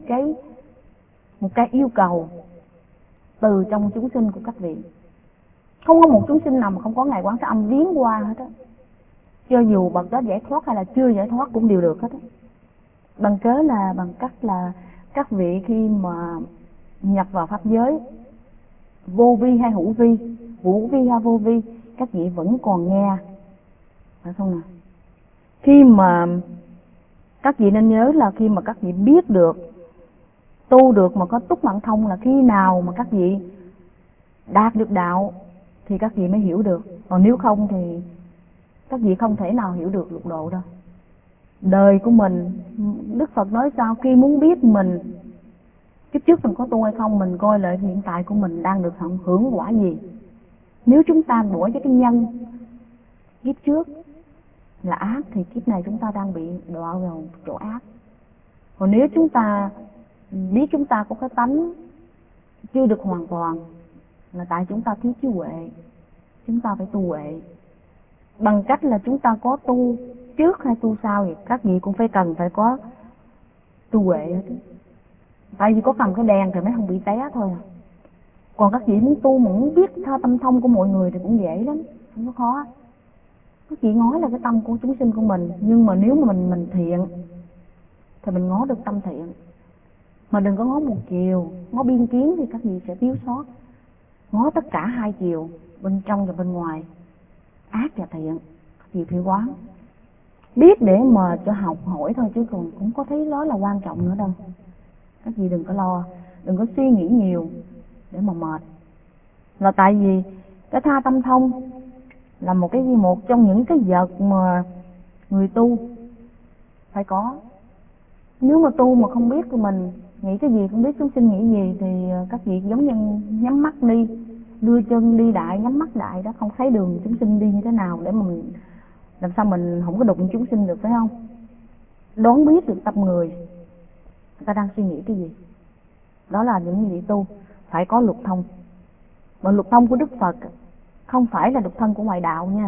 cái yêu cầu từ trong chúng sinh của các vị. Không có một chúng sinh nào mà không có Ngài Quán Thế Âm viếng qua hết á, cho dù bậc đó giải thoát hay là chưa giải thoát cũng đều được hết á. Bằng cớ là bằng cách là các vị khi mà nhập vào pháp giới, vô vi hay hữu vi, hữu vi hay vô vi, các vị vẫn còn nghe, phải không nào? Khi mà các vị nên nhớ là khi mà các vị biết được, tu được mà có túc mạng thông là khi nào mà các vị đạt được đạo thì các vị mới hiểu được. Còn nếu không thì các vị không thể nào hiểu được lục độ đâu. Đời của mình, Đức Phật nói sao? Khi muốn biết mình kiếp trước mình có tu hay không, mình coi lại hiện tại của mình đang được hưởng quả gì. Nếu chúng ta bỏ cho cái nhân kiếp trước là ác thì kiếp này chúng ta đang bị đọa vào chỗ ác. Còn nếu chúng ta biết chúng ta có cái tánh chưa được hoàn toàn là tại chúng ta thiếu trí huệ. Chúng ta phải tu huệ. Bằng cách là chúng ta có tu trước hay tu sau thì các vị cũng phải cần phải có tu huệ hết. Tại vì có cầm cái đèn thì mới không bị té thôi à. Còn các vị muốn tu mà muốn biết theo tâm thông của mọi người thì cũng dễ lắm, không có khó. Các vị ngó là cái tâm của chúng sinh của mình, nhưng mà nếu mà mình thiện thì mình ngó được tâm thiện. Mà đừng có ngó một chiều, ngó biên kiến thì các vị sẽ thiếu sót. Ngó tất cả hai chiều, bên trong và bên ngoài, ác và thiện, các vị phải quán. biết để mà cho học hỏi thôi, chứ còn cũng có thấy đó là quan trọng nữa đâu. Các vị đừng có lo, đừng có suy nghĩ nhiều để mà mệt. Là tại vì cái tha tâm thông là một trong những cái vật mà người tu phải có. Nếu mà tu mà không biết của mình nghĩ cái gì, không biết chúng sinh nghĩ gì, thì các vị giống như nhắm mắt đi, đưa chân đi đại, nhắm mắt đại đó, không thấy đường chúng sinh đi như thế nào, để mà mình làm sao mình không có đụng chúng sinh được, phải không? Đoán biết được tâm người ta đang suy nghĩ cái gì. Đó là những vị tu phải có lục thông. Mà lục thông của Đức Phật không phải là lục thông của ngoại đạo nha.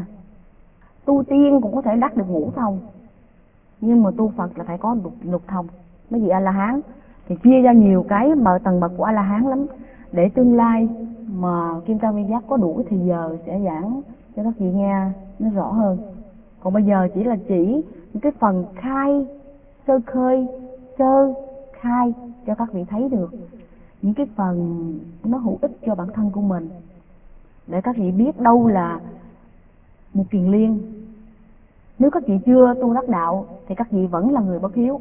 Tu tiên cũng có thể đắc được ngũ thông, nhưng mà tu Phật là phải có lục thông. Mấy vị A-la-hán thì chia ra nhiều cái tầng bậc của A-la-hán lắm. Để tương lai mà Kim Cang Viên Giác có đủ thì giờ sẽ giảng cho các vị nghe nó rõ hơn. Còn bây giờ chỉ là chỉ những cái phần khai, sơ khơi, sơ khai cho các vị thấy được những cái phần nó hữu ích cho bản thân của mình, để các vị biết đâu là một kiền liên. Nếu các vị chưa tu đắc đạo thì các vị vẫn là người bất hiếu.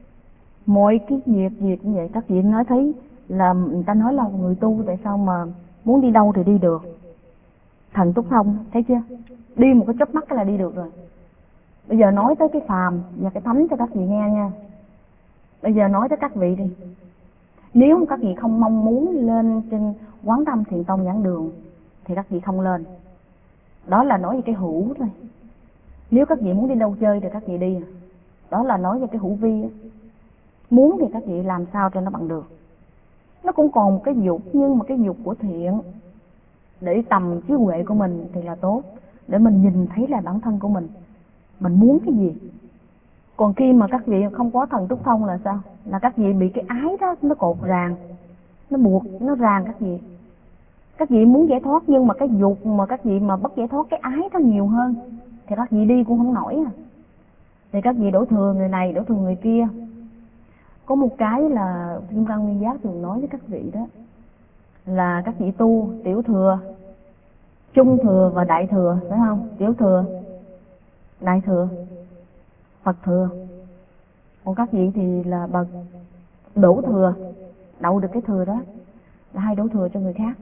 Mọi cái việc như vậy các vị nói thấy là người ta nói là người tu tại sao mà muốn đi đâu thì đi được. Thần túc thông, thấy chưa? Đi một cái chớp mắt cái là đi được rồi. Bây giờ nói tới cái phàm và cái thánh cho các vị nghe nha. Bây giờ nói tới các vị đi. Nếu các vị không mong muốn lên trên Quán Tâm Thiền Tông giảng đường thì các vị không lên. Đó là nói về cái hữu thôi. Nếu các vị muốn đi đâu chơi thì các vị đi. Đó là nói về cái hữu vi. Muốn thì các vị làm sao cho nó bằng được. Nó cũng còn một cái dục, nhưng mà cái dục của thiện, để tầm trí huệ của mình thì là tốt, để mình nhìn thấy là bản thân của mình muốn cái gì. Còn khi mà các vị không có thần túc thông là sao? Là các vị bị cái ái đó nó cột ràng, nó buộc, nó ràng các vị. Các vị muốn giải thoát, nhưng mà cái dục mà các vị mà bất giải thoát, cái ái nó nhiều hơn, thì các vị đi cũng không nổi à. Thì các vị đổ thừa người này, đổ thừa người kia. Có một cái là Kim Cang Viên Giác thường nói với các vị đó, là các vị tu tiểu thừa, trung thừa và đại thừa, phải không? Tiểu thừa, đại thừa, Phật thừa. Còn các vị thì là bậc đổ thừa, đậu được cái thừa đó, là hay đổ thừa cho người khác.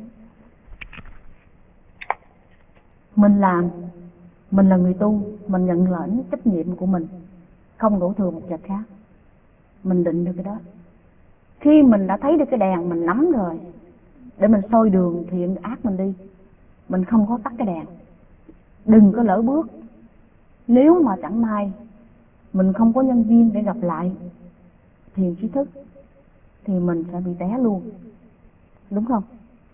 Mình là người tu, mình nhận lãnh trách nhiệm của mình, không đổ thừa một vật khác. Mình định được cái đó. Khi mình đã thấy được cái đèn mình nắm rồi, để mình soi đường thiện ác mình đi, mình không có tắt cái đèn. Đừng có lỡ bước. Nếu mà chẳng may mình không có nhân viên để gặp lại thiền trí thức thì mình sẽ bị té luôn, đúng không?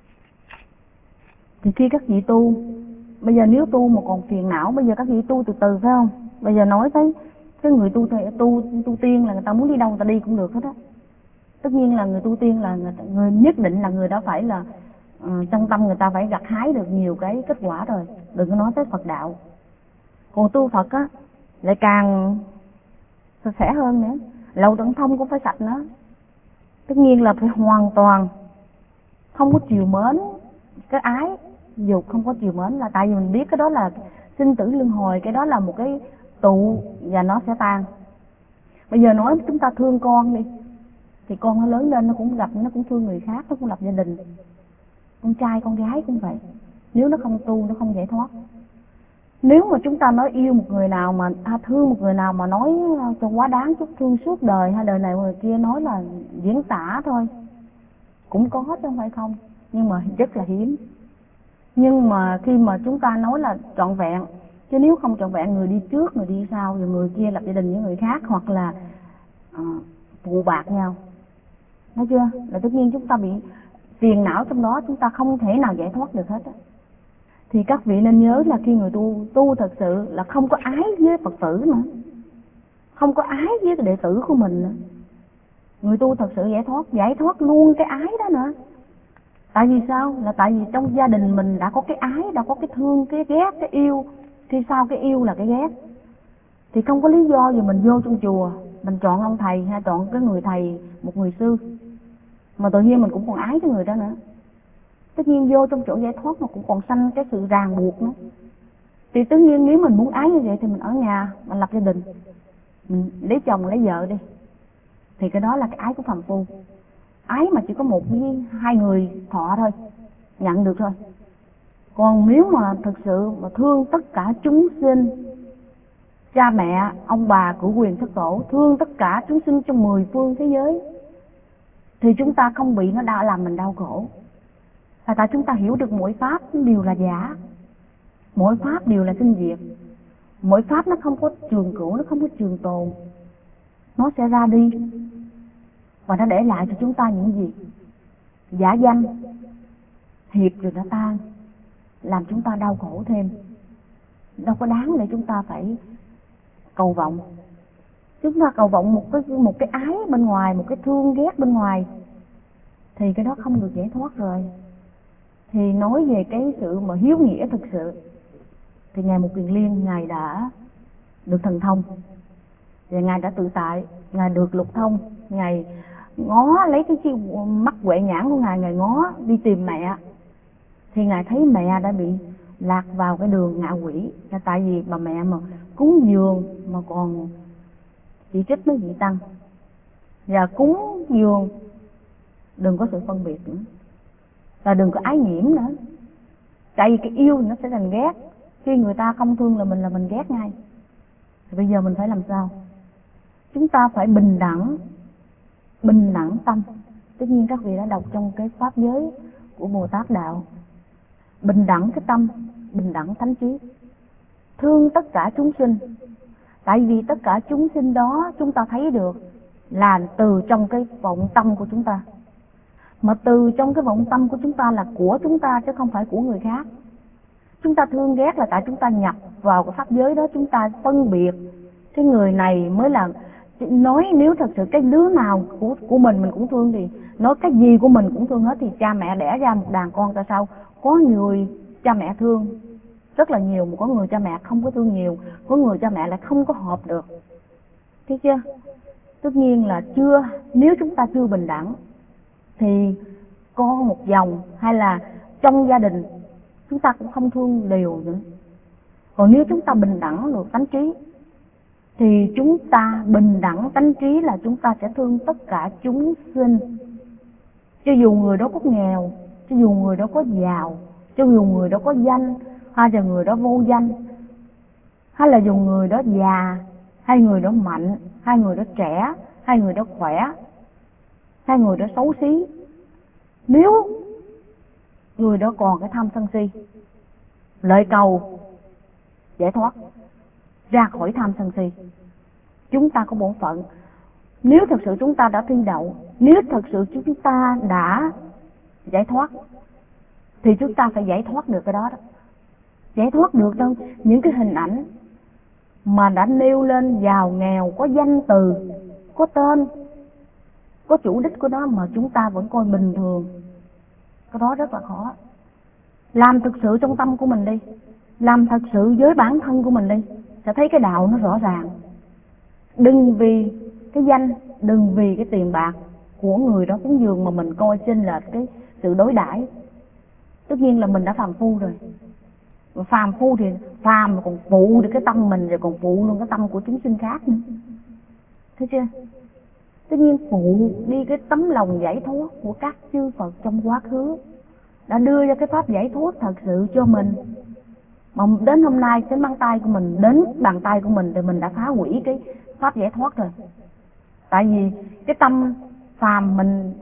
Thì khi các vị tu, bây giờ nếu tu mà còn phiền não, bây giờ các vị tu từ từ, phải không? Bây giờ nói tới cái người tu tiên là người ta muốn đi đâu người ta đi cũng được hết á. Tất nhiên là người tu tiên là người nhất định là người đó phải là trong tâm người ta phải gặt hái được nhiều cái kết quả rồi, đừng có nói tới Phật đạo. Còn tu Phật á lại càng sạch sẽ hơn nữa, lậu tận thông cũng phải sạch nữa. Tất nhiên là phải hoàn toàn không có chiều mến cái ái dục, không có chiều mến, là tại vì mình biết cái đó là sinh tử luân hồi, cái đó là một cái tụ và nó sẽ tan. Bây giờ nói chúng ta thương con đi, thì con nó lớn lên nó cũng gặp, nó cũng thương người khác, nó cũng lập gia đình. Con trai con gái cũng vậy. Nếu nó không tu, nó không giải thoát. Nếu mà chúng ta nói yêu một người nào mà thương một người nào mà nói cho quá đáng chút, thương suốt đời hay đời này người kia, nói là diễn tả thôi, cũng có chứ không phải không, nhưng mà rất là hiếm. Nhưng mà khi mà chúng ta nói là trọn vẹn, chứ nếu không trọn vẹn, người đi trước người đi sau, rồi người kia lập gia đình với người khác, hoặc là phụ bạc nhau, nói chưa, là tất nhiên chúng ta bị phiền não trong đó, chúng ta không thể nào giải thoát được hết á. Thì các vị nên nhớ là khi người tu thật sự là không có ái với Phật tử nữa, không có ái với đệ tử của mình nữa. Người tu thật sự giải thoát luôn cái ái đó nữa. Tại vì sao? Là tại vì trong gia đình mình đã có cái ái, đã có cái thương, cái ghét, cái yêu. Thì sao cái yêu là cái ghét? Thì không có lý do gì mình vô trong chùa, mình chọn ông thầy hay chọn cái người thầy, một người sư, mà tự nhiên mình cũng còn ái cái người đó nữa. Tất nhiên vô trong chỗ giải thoát mà cũng còn sanh cái sự ràng buộc nữa. Thì tất nhiên nếu mình muốn ái như vậy thì mình ở nhà, mình lập gia đình, mình lấy chồng lấy vợ đi, thì cái đó là cái ái của phàm phu. Ái mà chỉ có một với hai người thọ thôi, nhận được thôi. Còn nếu mà thực sự mà thương tất cả chúng sinh, cha mẹ, ông bà, cửu quyền thất tổ, thương tất cả chúng sinh trong 10 phương thế giới, thì chúng ta không bị nó làm mình đau khổ. Là tại chúng ta hiểu được mỗi pháp đều là giả, mỗi pháp đều là sinh diệt, mỗi pháp nó không có trường cửu, nó không có trường tồn, nó sẽ ra đi và nó để lại cho chúng ta những gì? Giả danh, hiệp rồi nó tan, làm chúng ta đau khổ thêm. Đâu có đáng để chúng ta phải cầu vọng. Chúng ta cầu vọng một cái ái bên ngoài, một cái thương ghét bên ngoài, thì cái đó không được giải thoát rồi. Thì nói về cái sự mà hiếu nghĩa thực sự, thì Ngài Mục Kiền Liên, Ngài đã được thần thông, và Ngài đã tự tại, Ngài được lục thông. Ngài ngó lấy cái mắt huệ nhãn của Ngài, Ngài ngó đi tìm mẹ, thì Ngài thấy mẹ đã bị lạc vào cái đường ngạ quỷ. Là tại vì bà mẹ mà cúng dường mà còn chỉ trích mấy vị tăng, và cúng dường đừng có sự phân biệt nữa, và đừng có ái nhiễm nữa. Tại vì cái yêu nó sẽ thành ghét. Khi người ta không thương là mình ghét ngay. Thì bây giờ mình phải làm sao? Chúng ta phải bình đẳng tâm. Tất nhiên các vị đã đọc trong cái pháp giới của Bồ Tát Đạo. Bình đẳng cái tâm, bình đẳng thánh trí, thương tất cả chúng sinh. Tại vì tất cả chúng sinh đó chúng ta thấy được là từ trong cái vọng tâm của chúng ta. Mà từ trong cái vọng tâm của chúng ta là của chúng ta chứ không phải của người khác. Chúng ta thương ghét là tại chúng ta nhập vào cái pháp giới đó, chúng ta phân biệt cái người này mới là. Nói nếu thật sự cái đứa nào của mình cũng thương, thì nói cái gì của mình cũng thương hết, thì cha mẹ đẻ ra một đàn con, tại sao có người cha mẹ thương rất là nhiều, mà có người cha mẹ không có thương nhiều, có người cha mẹ lại không có hợp được. Thấy chưa? Tất nhiên là nếu chúng ta chưa bình đẳng thì con một dòng hay là trong gia đình chúng ta cũng không thương đều nữa. Còn nếu chúng ta bình đẳng được tánh trí, thì chúng ta bình đẳng tánh trí là chúng ta sẽ thương tất cả chúng sinh. Cho dù người đó có nghèo, cho dù người đó có giàu, cho dù người đó có danh, hay là người đó vô danh, hay là dù người đó già, hay người đó mạnh, hay người đó trẻ, hay người đó khỏe, hay người đó xấu xí. Nếu người đó còn cái tham sân si, lợi cầu giải thoát ra khỏi tham sân si, chúng ta có bổn phận. Nếu thật sự chúng ta đã thi đậu, nếu thật sự chúng ta đã giải thoát, thì chúng ta phải giải thoát được cái đó. Giải thoát được đâu những cái hình ảnh mà đã nêu lên giàu nghèo, có danh từ, có tên, có chủ đích của nó mà chúng ta vẫn coi bình thường. Cái đó rất là khó. Làm thực sự trong tâm của mình đi, làm thật sự với bản thân của mình đi, sẽ thấy cái đạo nó rõ ràng. Đừng vì cái danh, đừng vì cái tiền bạc của người đó cúng dường mà mình coi trên là cái sự đối đãi. Tất nhiên là mình đã phàm phu rồi. Và phàm phu thì phàm mà còn phụ được cái tâm mình, rồi còn phụ luôn cái tâm của chúng sinh khác nữa. Thấy chưa? Tất nhiên phụ đi cái tấm lòng giải thoát của các chư Phật trong quá khứ, đã đưa ra cái pháp giải thoát thật sự cho mình. Mà đến hôm nay, đến bàn tay của mình thì mình đã phá hủy cái pháp giải thoát rồi. Tại vì cái tâm phàm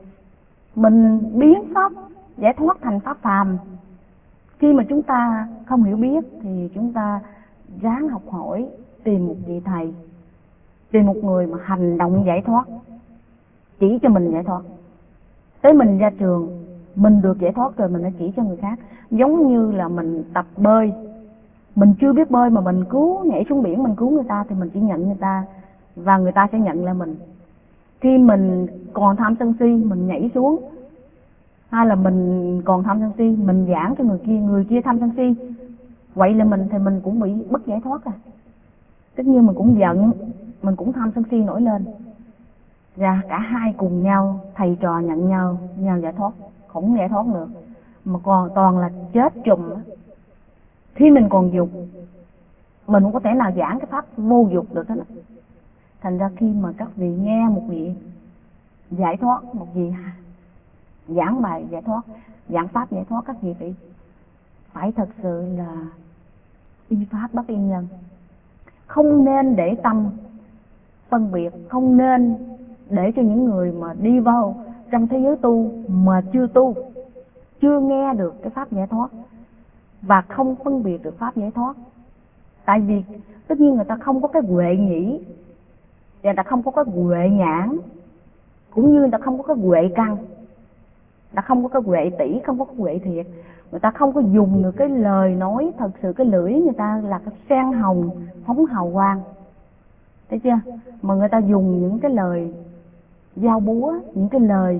mình biến pháp giải thoát thành pháp phàm. Khi mà chúng ta không hiểu biết thì chúng ta ráng học hỏi, tìm một vị thầy, tìm một người mà hành động giải thoát, chỉ cho mình giải thoát. Tới mình ra trường, mình được giải thoát rồi mình đã chỉ cho người khác. Giống như là mình tập bơi, mình chưa biết bơi mà mình nhảy xuống biển mình cứu người ta, thì mình chỉ nhận người ta và người ta sẽ nhận lại mình. Khi mình còn tham sân si, mình nhảy xuống, hay là mình còn tham sân si, mình giảng cho người kia tham sân si, vậy là mình thì mình cũng bị bất giải thoát à. Tất nhiên mình cũng giận, mình cũng tham sân si nổi lên, và cả hai cùng nhau, thầy trò nhận nhau giải thoát, không giải thoát được, mà còn toàn là chết trùm. Khi mình còn dục Mình không có thể nào giảng cái pháp vô dục được hết. Thành ra khi mà các vị nghe một vị giải thoát, một vị giảng bài giải thoát, giảng pháp giải thoát, các vị phải thật sự là y pháp bất y nhân. Không nên để tâm phân biệt, không nên để cho những người mà đi vào trong thế giới tu mà chưa tu, chưa nghe được cái pháp giải thoát và không phân biệt được pháp giải thoát. Tại vì tất nhiên người ta không có cái huệ nhĩ, người ta không có cái huệ nhãn, cũng như người ta không có cái huệ căn, người ta không có cái huệ tỷ, không có cái huệ thiệt. Người ta không có dùng được cái lời nói, thật sự cái lưỡi người ta là cái sen hồng phóng hào quang, thấy chưa? Mà người ta dùng những cái lời dao búa, những cái lời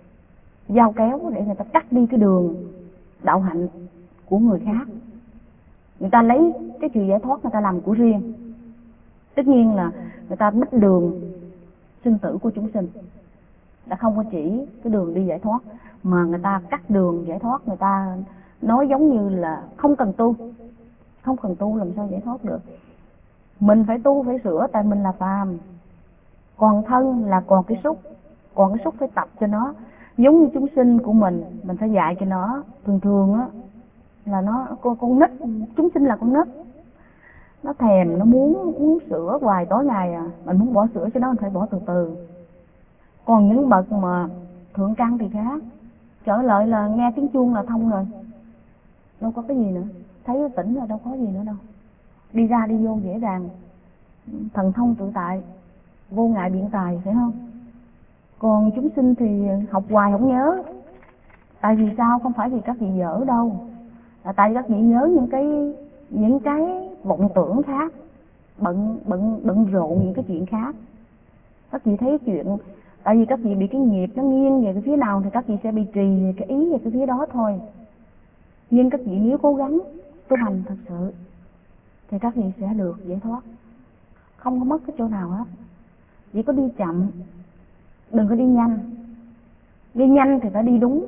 dao kéo để người ta cắt đi cái đường đạo hạnh của người khác. Người ta lấy cái chuyện giải thoát người ta làm của riêng. Tất nhiên là người ta mất đường sinh tử của chúng sinh, đã không có chỉ cái đường đi giải thoát, mà người ta cắt đường giải thoát. Người ta nói giống như là không cần tu, không cần tu làm sao giải thoát được. Mình phải tu, phải sửa, tại mình là phàm, còn thân là còn cái xúc, còn cái xúc phải tập cho nó giống như chúng sinh của mình phải dạy cho nó. Thường á là nó con nít, chúng sinh là con nít, nó thèm, nó muốn uống sữa hoài tối ngày à. Mình muốn bỏ sữa cho nó, mình phải bỏ từ từ. Còn những bậc mà thượng căn thì khác, trở lại là nghe tiếng chuông là thông rồi, đâu có cái gì nữa, thấy tỉnh là đâu có gì nữa đâu, đi ra đi vô dễ dàng, thần thông tự tại, vô ngại biện tài, phải không? Còn chúng sinh thì học hoài không nhớ. Tại vì sao? Không phải vì các vị dở đâu, là tại vì các vị nhớ những cái vọng tưởng khác, bận rộn những cái chuyện khác. Các vị thấy chuyện, tại vì các vị bị cái nghiệp nó nghiêng về cái phía nào thì các vị sẽ bị trì về cái ý về cái phía đó thôi. Nhưng các vị nếu cố gắng tu hành thật sự thì các vị sẽ được giải thoát, không có mất cái chỗ nào hết. Chỉ có đi chậm, đừng có đi nhanh. Đi nhanh thì phải đi đúng,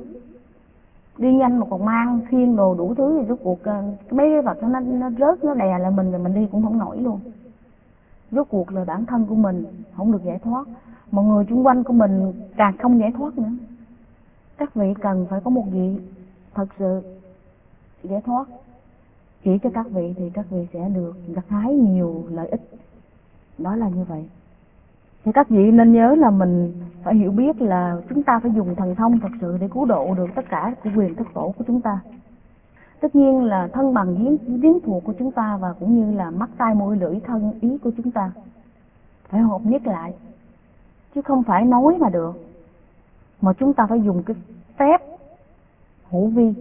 đi nhanh mà còn mang khiên đồ đủ thứ thì rốt cuộc mấy cái vật nó rớt, nó đè lại mình rồi mình đi cũng không nổi luôn. Rốt cuộc là bản thân của mình không được giải thoát, mọi người xung quanh của mình càng không giải thoát nữa. Các vị cần phải có một vị thật sự giải thoát chỉ cho các vị thì các vị sẽ được gặt hái nhiều lợi ích. Đó là như vậy. Thì các vị nên nhớ là mình phải hiểu biết là chúng ta phải dùng thần thông thật sự để cứu độ được tất cả của quyền thất tổ của chúng ta. Tất nhiên là thân bằng giếng thuộc của chúng ta, và cũng như là mắt tai mũi lưỡi thân ý của chúng ta phải hợp nhất lại, chứ không phải nói mà được, mà chúng ta phải dùng cái phép hữu vi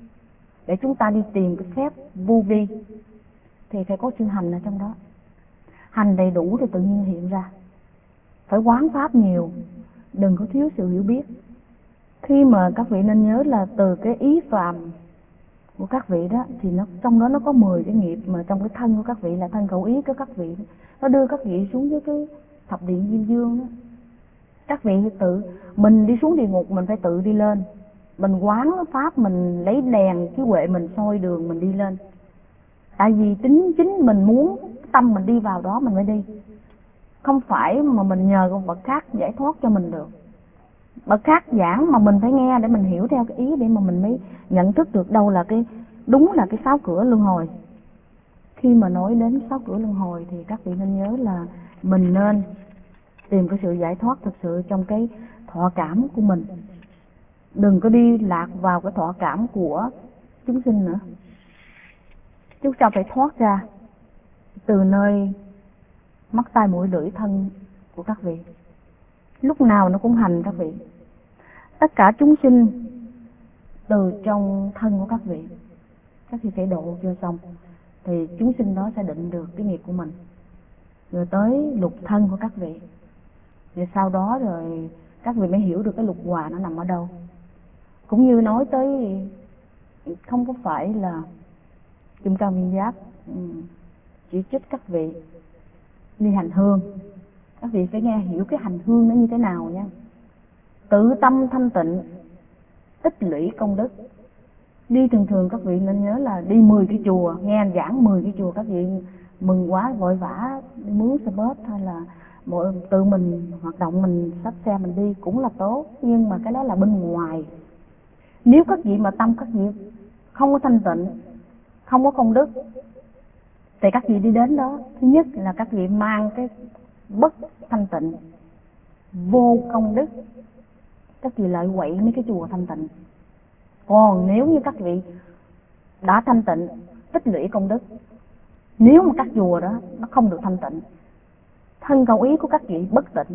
để chúng ta đi tìm cái phép vô vi. Thì phải có sự hành ở trong đó, hành đầy đủ thì tự nhiên hiện ra. Phải quán pháp nhiều, đừng có thiếu sự hiểu biết. Khi mà các vị nên nhớ là từ cái ý phàm của các vị đó thì trong đó nó có 10 cái nghiệp, mà trong cái thân của các vị là thân khẩu ý của các vị, nó đưa các vị xuống với cái thập điện diêm dương đó. Các vị tự mình đi xuống địa ngục, mình phải tự đi lên, mình quán pháp, mình lấy đèn chiếu huệ mình soi đường mình đi lên. Tại vì chính mình muốn, tâm mình đi vào đó mình mới đi, không phải mà mình nhờ con bậc khác giải thoát cho mình được. Bậc khác giảng mà mình phải nghe để mình hiểu theo cái ý, để mà mình mới nhận thức được đâu là cái đúng, là cái 6 cửa luân hồi. Khi mà nói đến 6 cửa luân hồi thì các vị nên nhớ là mình nên tìm cái sự giải thoát thật sự trong cái thọ cảm của mình, đừng có đi lạc vào cái thọ cảm của chúng sinh nữa. Chúng ta phải thoát ra từ nơi mắt tai mũi lưỡi thân của các vị. Lúc nào nó cũng hành các vị. Tất cả chúng sinh từ trong thân của các vị phải độ cho xong thì chúng sinh đó sẽ định được cái nghiệp của mình. Rồi tới lục thân của các vị, rồi sau đó rồi các vị mới hiểu được cái lục hòa nó nằm ở đâu. Cũng như nói tới, không có phải là Kim Cang Viên Giáp chỉ trích các vị đi hành hương. Các vị phải nghe hiểu cái hành hương nó như thế nào nha. Tự tâm thanh tịnh, tích lũy công đức. Đi thường các vị nên nhớ là đi 10 cái chùa, nghe anh giảng 10 cái chùa, các vị mừng quá vội vã đi mướn xe bus hay là tự mình hoạt động, mình xách xe mình đi cũng là tốt, nhưng mà cái đó là bên ngoài. Nếu các vị mà tâm các vị không có thanh tịnh, không có công đức, thì các vị đi đến đó, thứ nhất là các vị mang cái bất thanh tịnh, vô công đức, các vị lại quậy mấy cái chùa thanh tịnh. Còn nếu như các vị đã thanh tịnh, tích lũy công đức, nếu mà các chùa đó nó không được thanh tịnh, thân khẩu ý của các vị bất tịnh.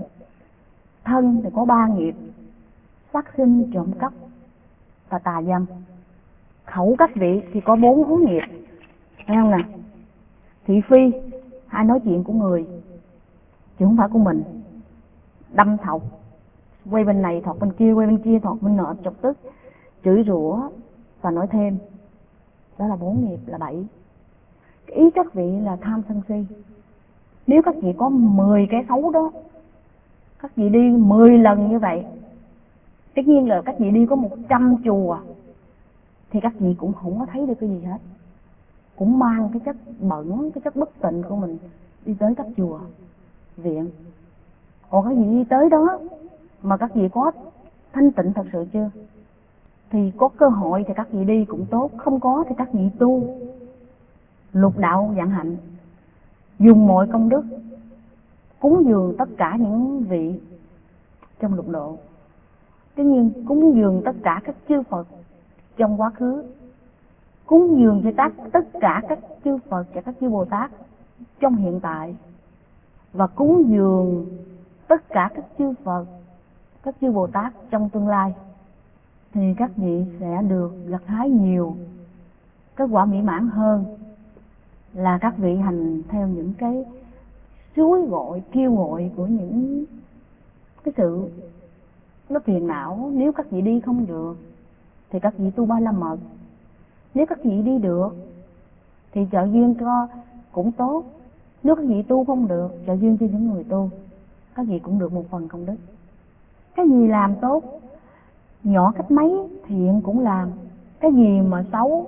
Thân thì có 3 nghiệp: sát sinh, trộm cắp và tà dâm. Khẩu các vị thì có 4 nghiệp, thấy không nè? Thị phi, hay nói chuyện của người chứ không phải của mình, đâm thọc, quay bên này thọc bên kia, quay bên kia thọc bên nọ, chọc tức, chửi rủa và nói thêm. Đó là 4 nghiệp, là 7. Cái ý các vị là tham sân si. Nếu các vị có 10 cái xấu đó, các vị đi 10 lần như vậy, tất nhiên là các vị đi có 100 chùa thì các vị cũng không có thấy được cái gì hết, cũng mang cái chất bẩn, cái chất bất tịnh của mình đi tới các chùa viện. Còn các vị đi tới đó mà các vị có thanh tịnh thật sự chưa, thì có cơ hội thì các vị đi cũng tốt, không có thì các vị tu lục đạo vạn hạnh, dùng mọi công đức cúng dường tất cả những vị trong lục độ. Tất nhiên cúng dường tất cả các chư Phật trong quá khứ, cúng dường cho tất cả các chư Phật và các chư Bồ Tát trong hiện tại, và cúng dường tất cả các chư Phật, các chư Bồ Tát trong tương lai, thì các vị sẽ được gặt hái nhiều kết quả mỹ mãn hơn là các vị hành theo những cái suối gọi, kêu gọi của những cái sự nó phiền não. Nếu các vị đi không được thì các vị tu Ba La Mật, nếu các vị đi được thì trợ duyên cho cũng tốt, nếu các vị tu không được, trợ duyên cho những người tu, các vị cũng được một phần công đức. Cái gì làm tốt, nhỏ cách mấy thiện cũng làm, cái gì mà xấu,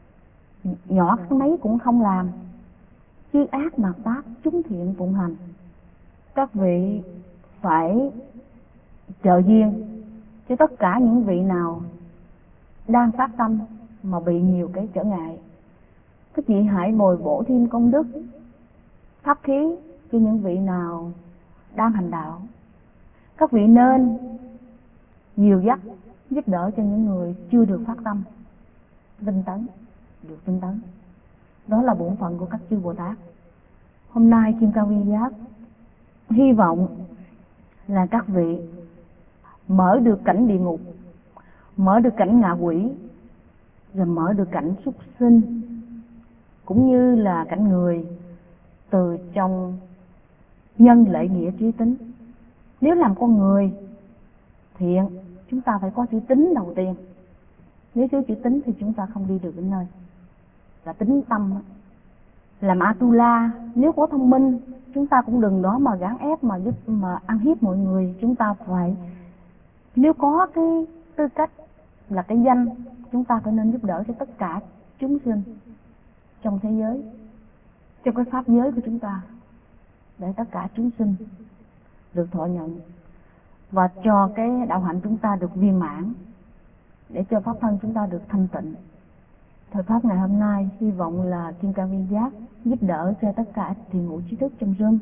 nhỏ cách mấy cũng không làm. Chứ ác mà tác, chúng thiện phụng hành. Các vị phải trợ duyên cho tất cả những vị nào đang phát tâm mà bị nhiều cái trở ngại. Các vị hãy bồi bổ thêm công đức, pháp khí cho những vị nào đang hành đạo. Các vị nên dìu dắt, giúp đỡ cho những người chưa được phát tâm, tinh tấn, được tinh tấn. Đó là bổn phận của các chư Bồ Tát. Hôm nay Kim Cang Vi Giác hy vọng là các vị mở được cảnh địa ngục, mở được cảnh ngạ quỷ, rồi mở được cảnh súc sinh, cũng như là cảnh người từ trong nhân lễ nghĩa trí tính. Nếu làm con người thiện, chúng ta phải có chữ tính đầu tiên. Nếu thiếu chữ tính thì chúng ta không đi được đến nơi, là tính tâm. Làm Atula, nếu có thông minh, chúng ta cũng đừng đó mà gán ép mà giúp mà ăn hiếp mọi người. Chúng ta phải, nếu có cái tư cách là cái danh, chúng ta phải nên giúp đỡ cho tất cả chúng sinh trong thế giới, trong cái pháp giới của chúng ta, để tất cả chúng sinh được thọ nhận và cho cái đạo hạnh chúng ta được viên mãn, để cho pháp thân chúng ta được thanh tịnh. Thời pháp ngày hôm nay hy vọng là Kim Cang Vi Giác giúp đỡ cho tất cả thiền ngũ trí thức trong Zoom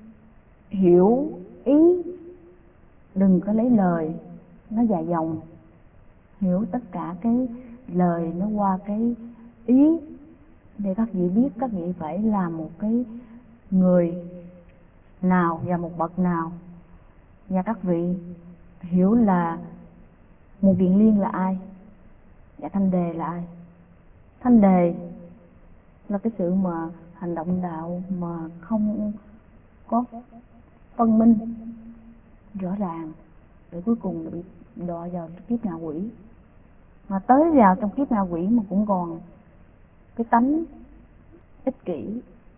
hiểu ý, đừng có lấy lời nó dài dòng, hiểu tất cả cái lời nó qua cái ý, để các vị biết các vị phải làm một cái người nào và một bậc nào, và các vị hiểu là một Kiền Liên là ai và Thanh Đề là ai. Thanh Đề là cái sự mà hành động đạo mà không có phân minh rõ ràng, để cuối cùng bị đọa vào kiếp ngạ quỷ, mà tới vào trong kiếp ngạ quỷ mà cũng còn cái tánh ích kỷ,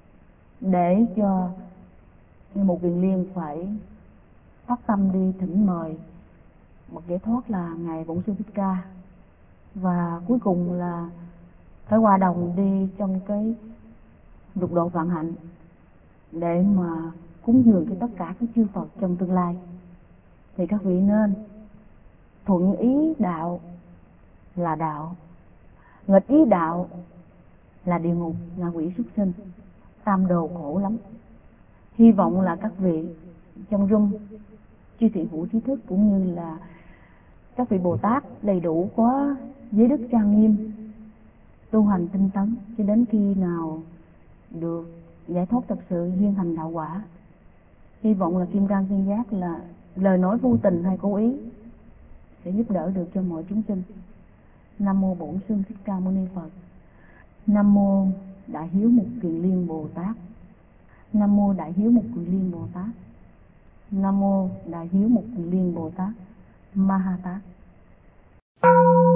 để cho một Kiền Liên phải phát tâm đi thỉnh mời một giải thoát là ngài Bổn Sư Thích Ca, và cuối cùng là phải hòa đồng đi trong cái lục độ vạn hạnh để mà cúng dường cho tất cả các chư Phật trong tương lai, thì các vị nên thuận ý đạo là đạo, nghịch ý đạo là địa ngục, ngạ quỷ súc sinh, tam đồ khổ lắm. Hy vọng là các vị trong room chư thiện hữu trí thức cũng như là các vị Bồ Tát đầy đủ có giới đức trang nghiêm, tu hành tinh tấn cho đến khi nào được giải thoát thật sự, duyên hành đạo quả. Hy vọng là Kim Cang Viên Giác là lời nói vô tình hay cố ý sẽ giúp đỡ được cho mọi chúng sinh. Nam mô Bổn Sư Thích Ca Mâu Ni Phật. Nam mô Đại Hiếu Mục Kiền Liên Bồ Tát. Nam mô Đại Hiếu Mục Kiền Liên Bồ Tát. Nam mô Đại Hiếu Mục Kiền Liên Bồ Tát Ma Ha Tát.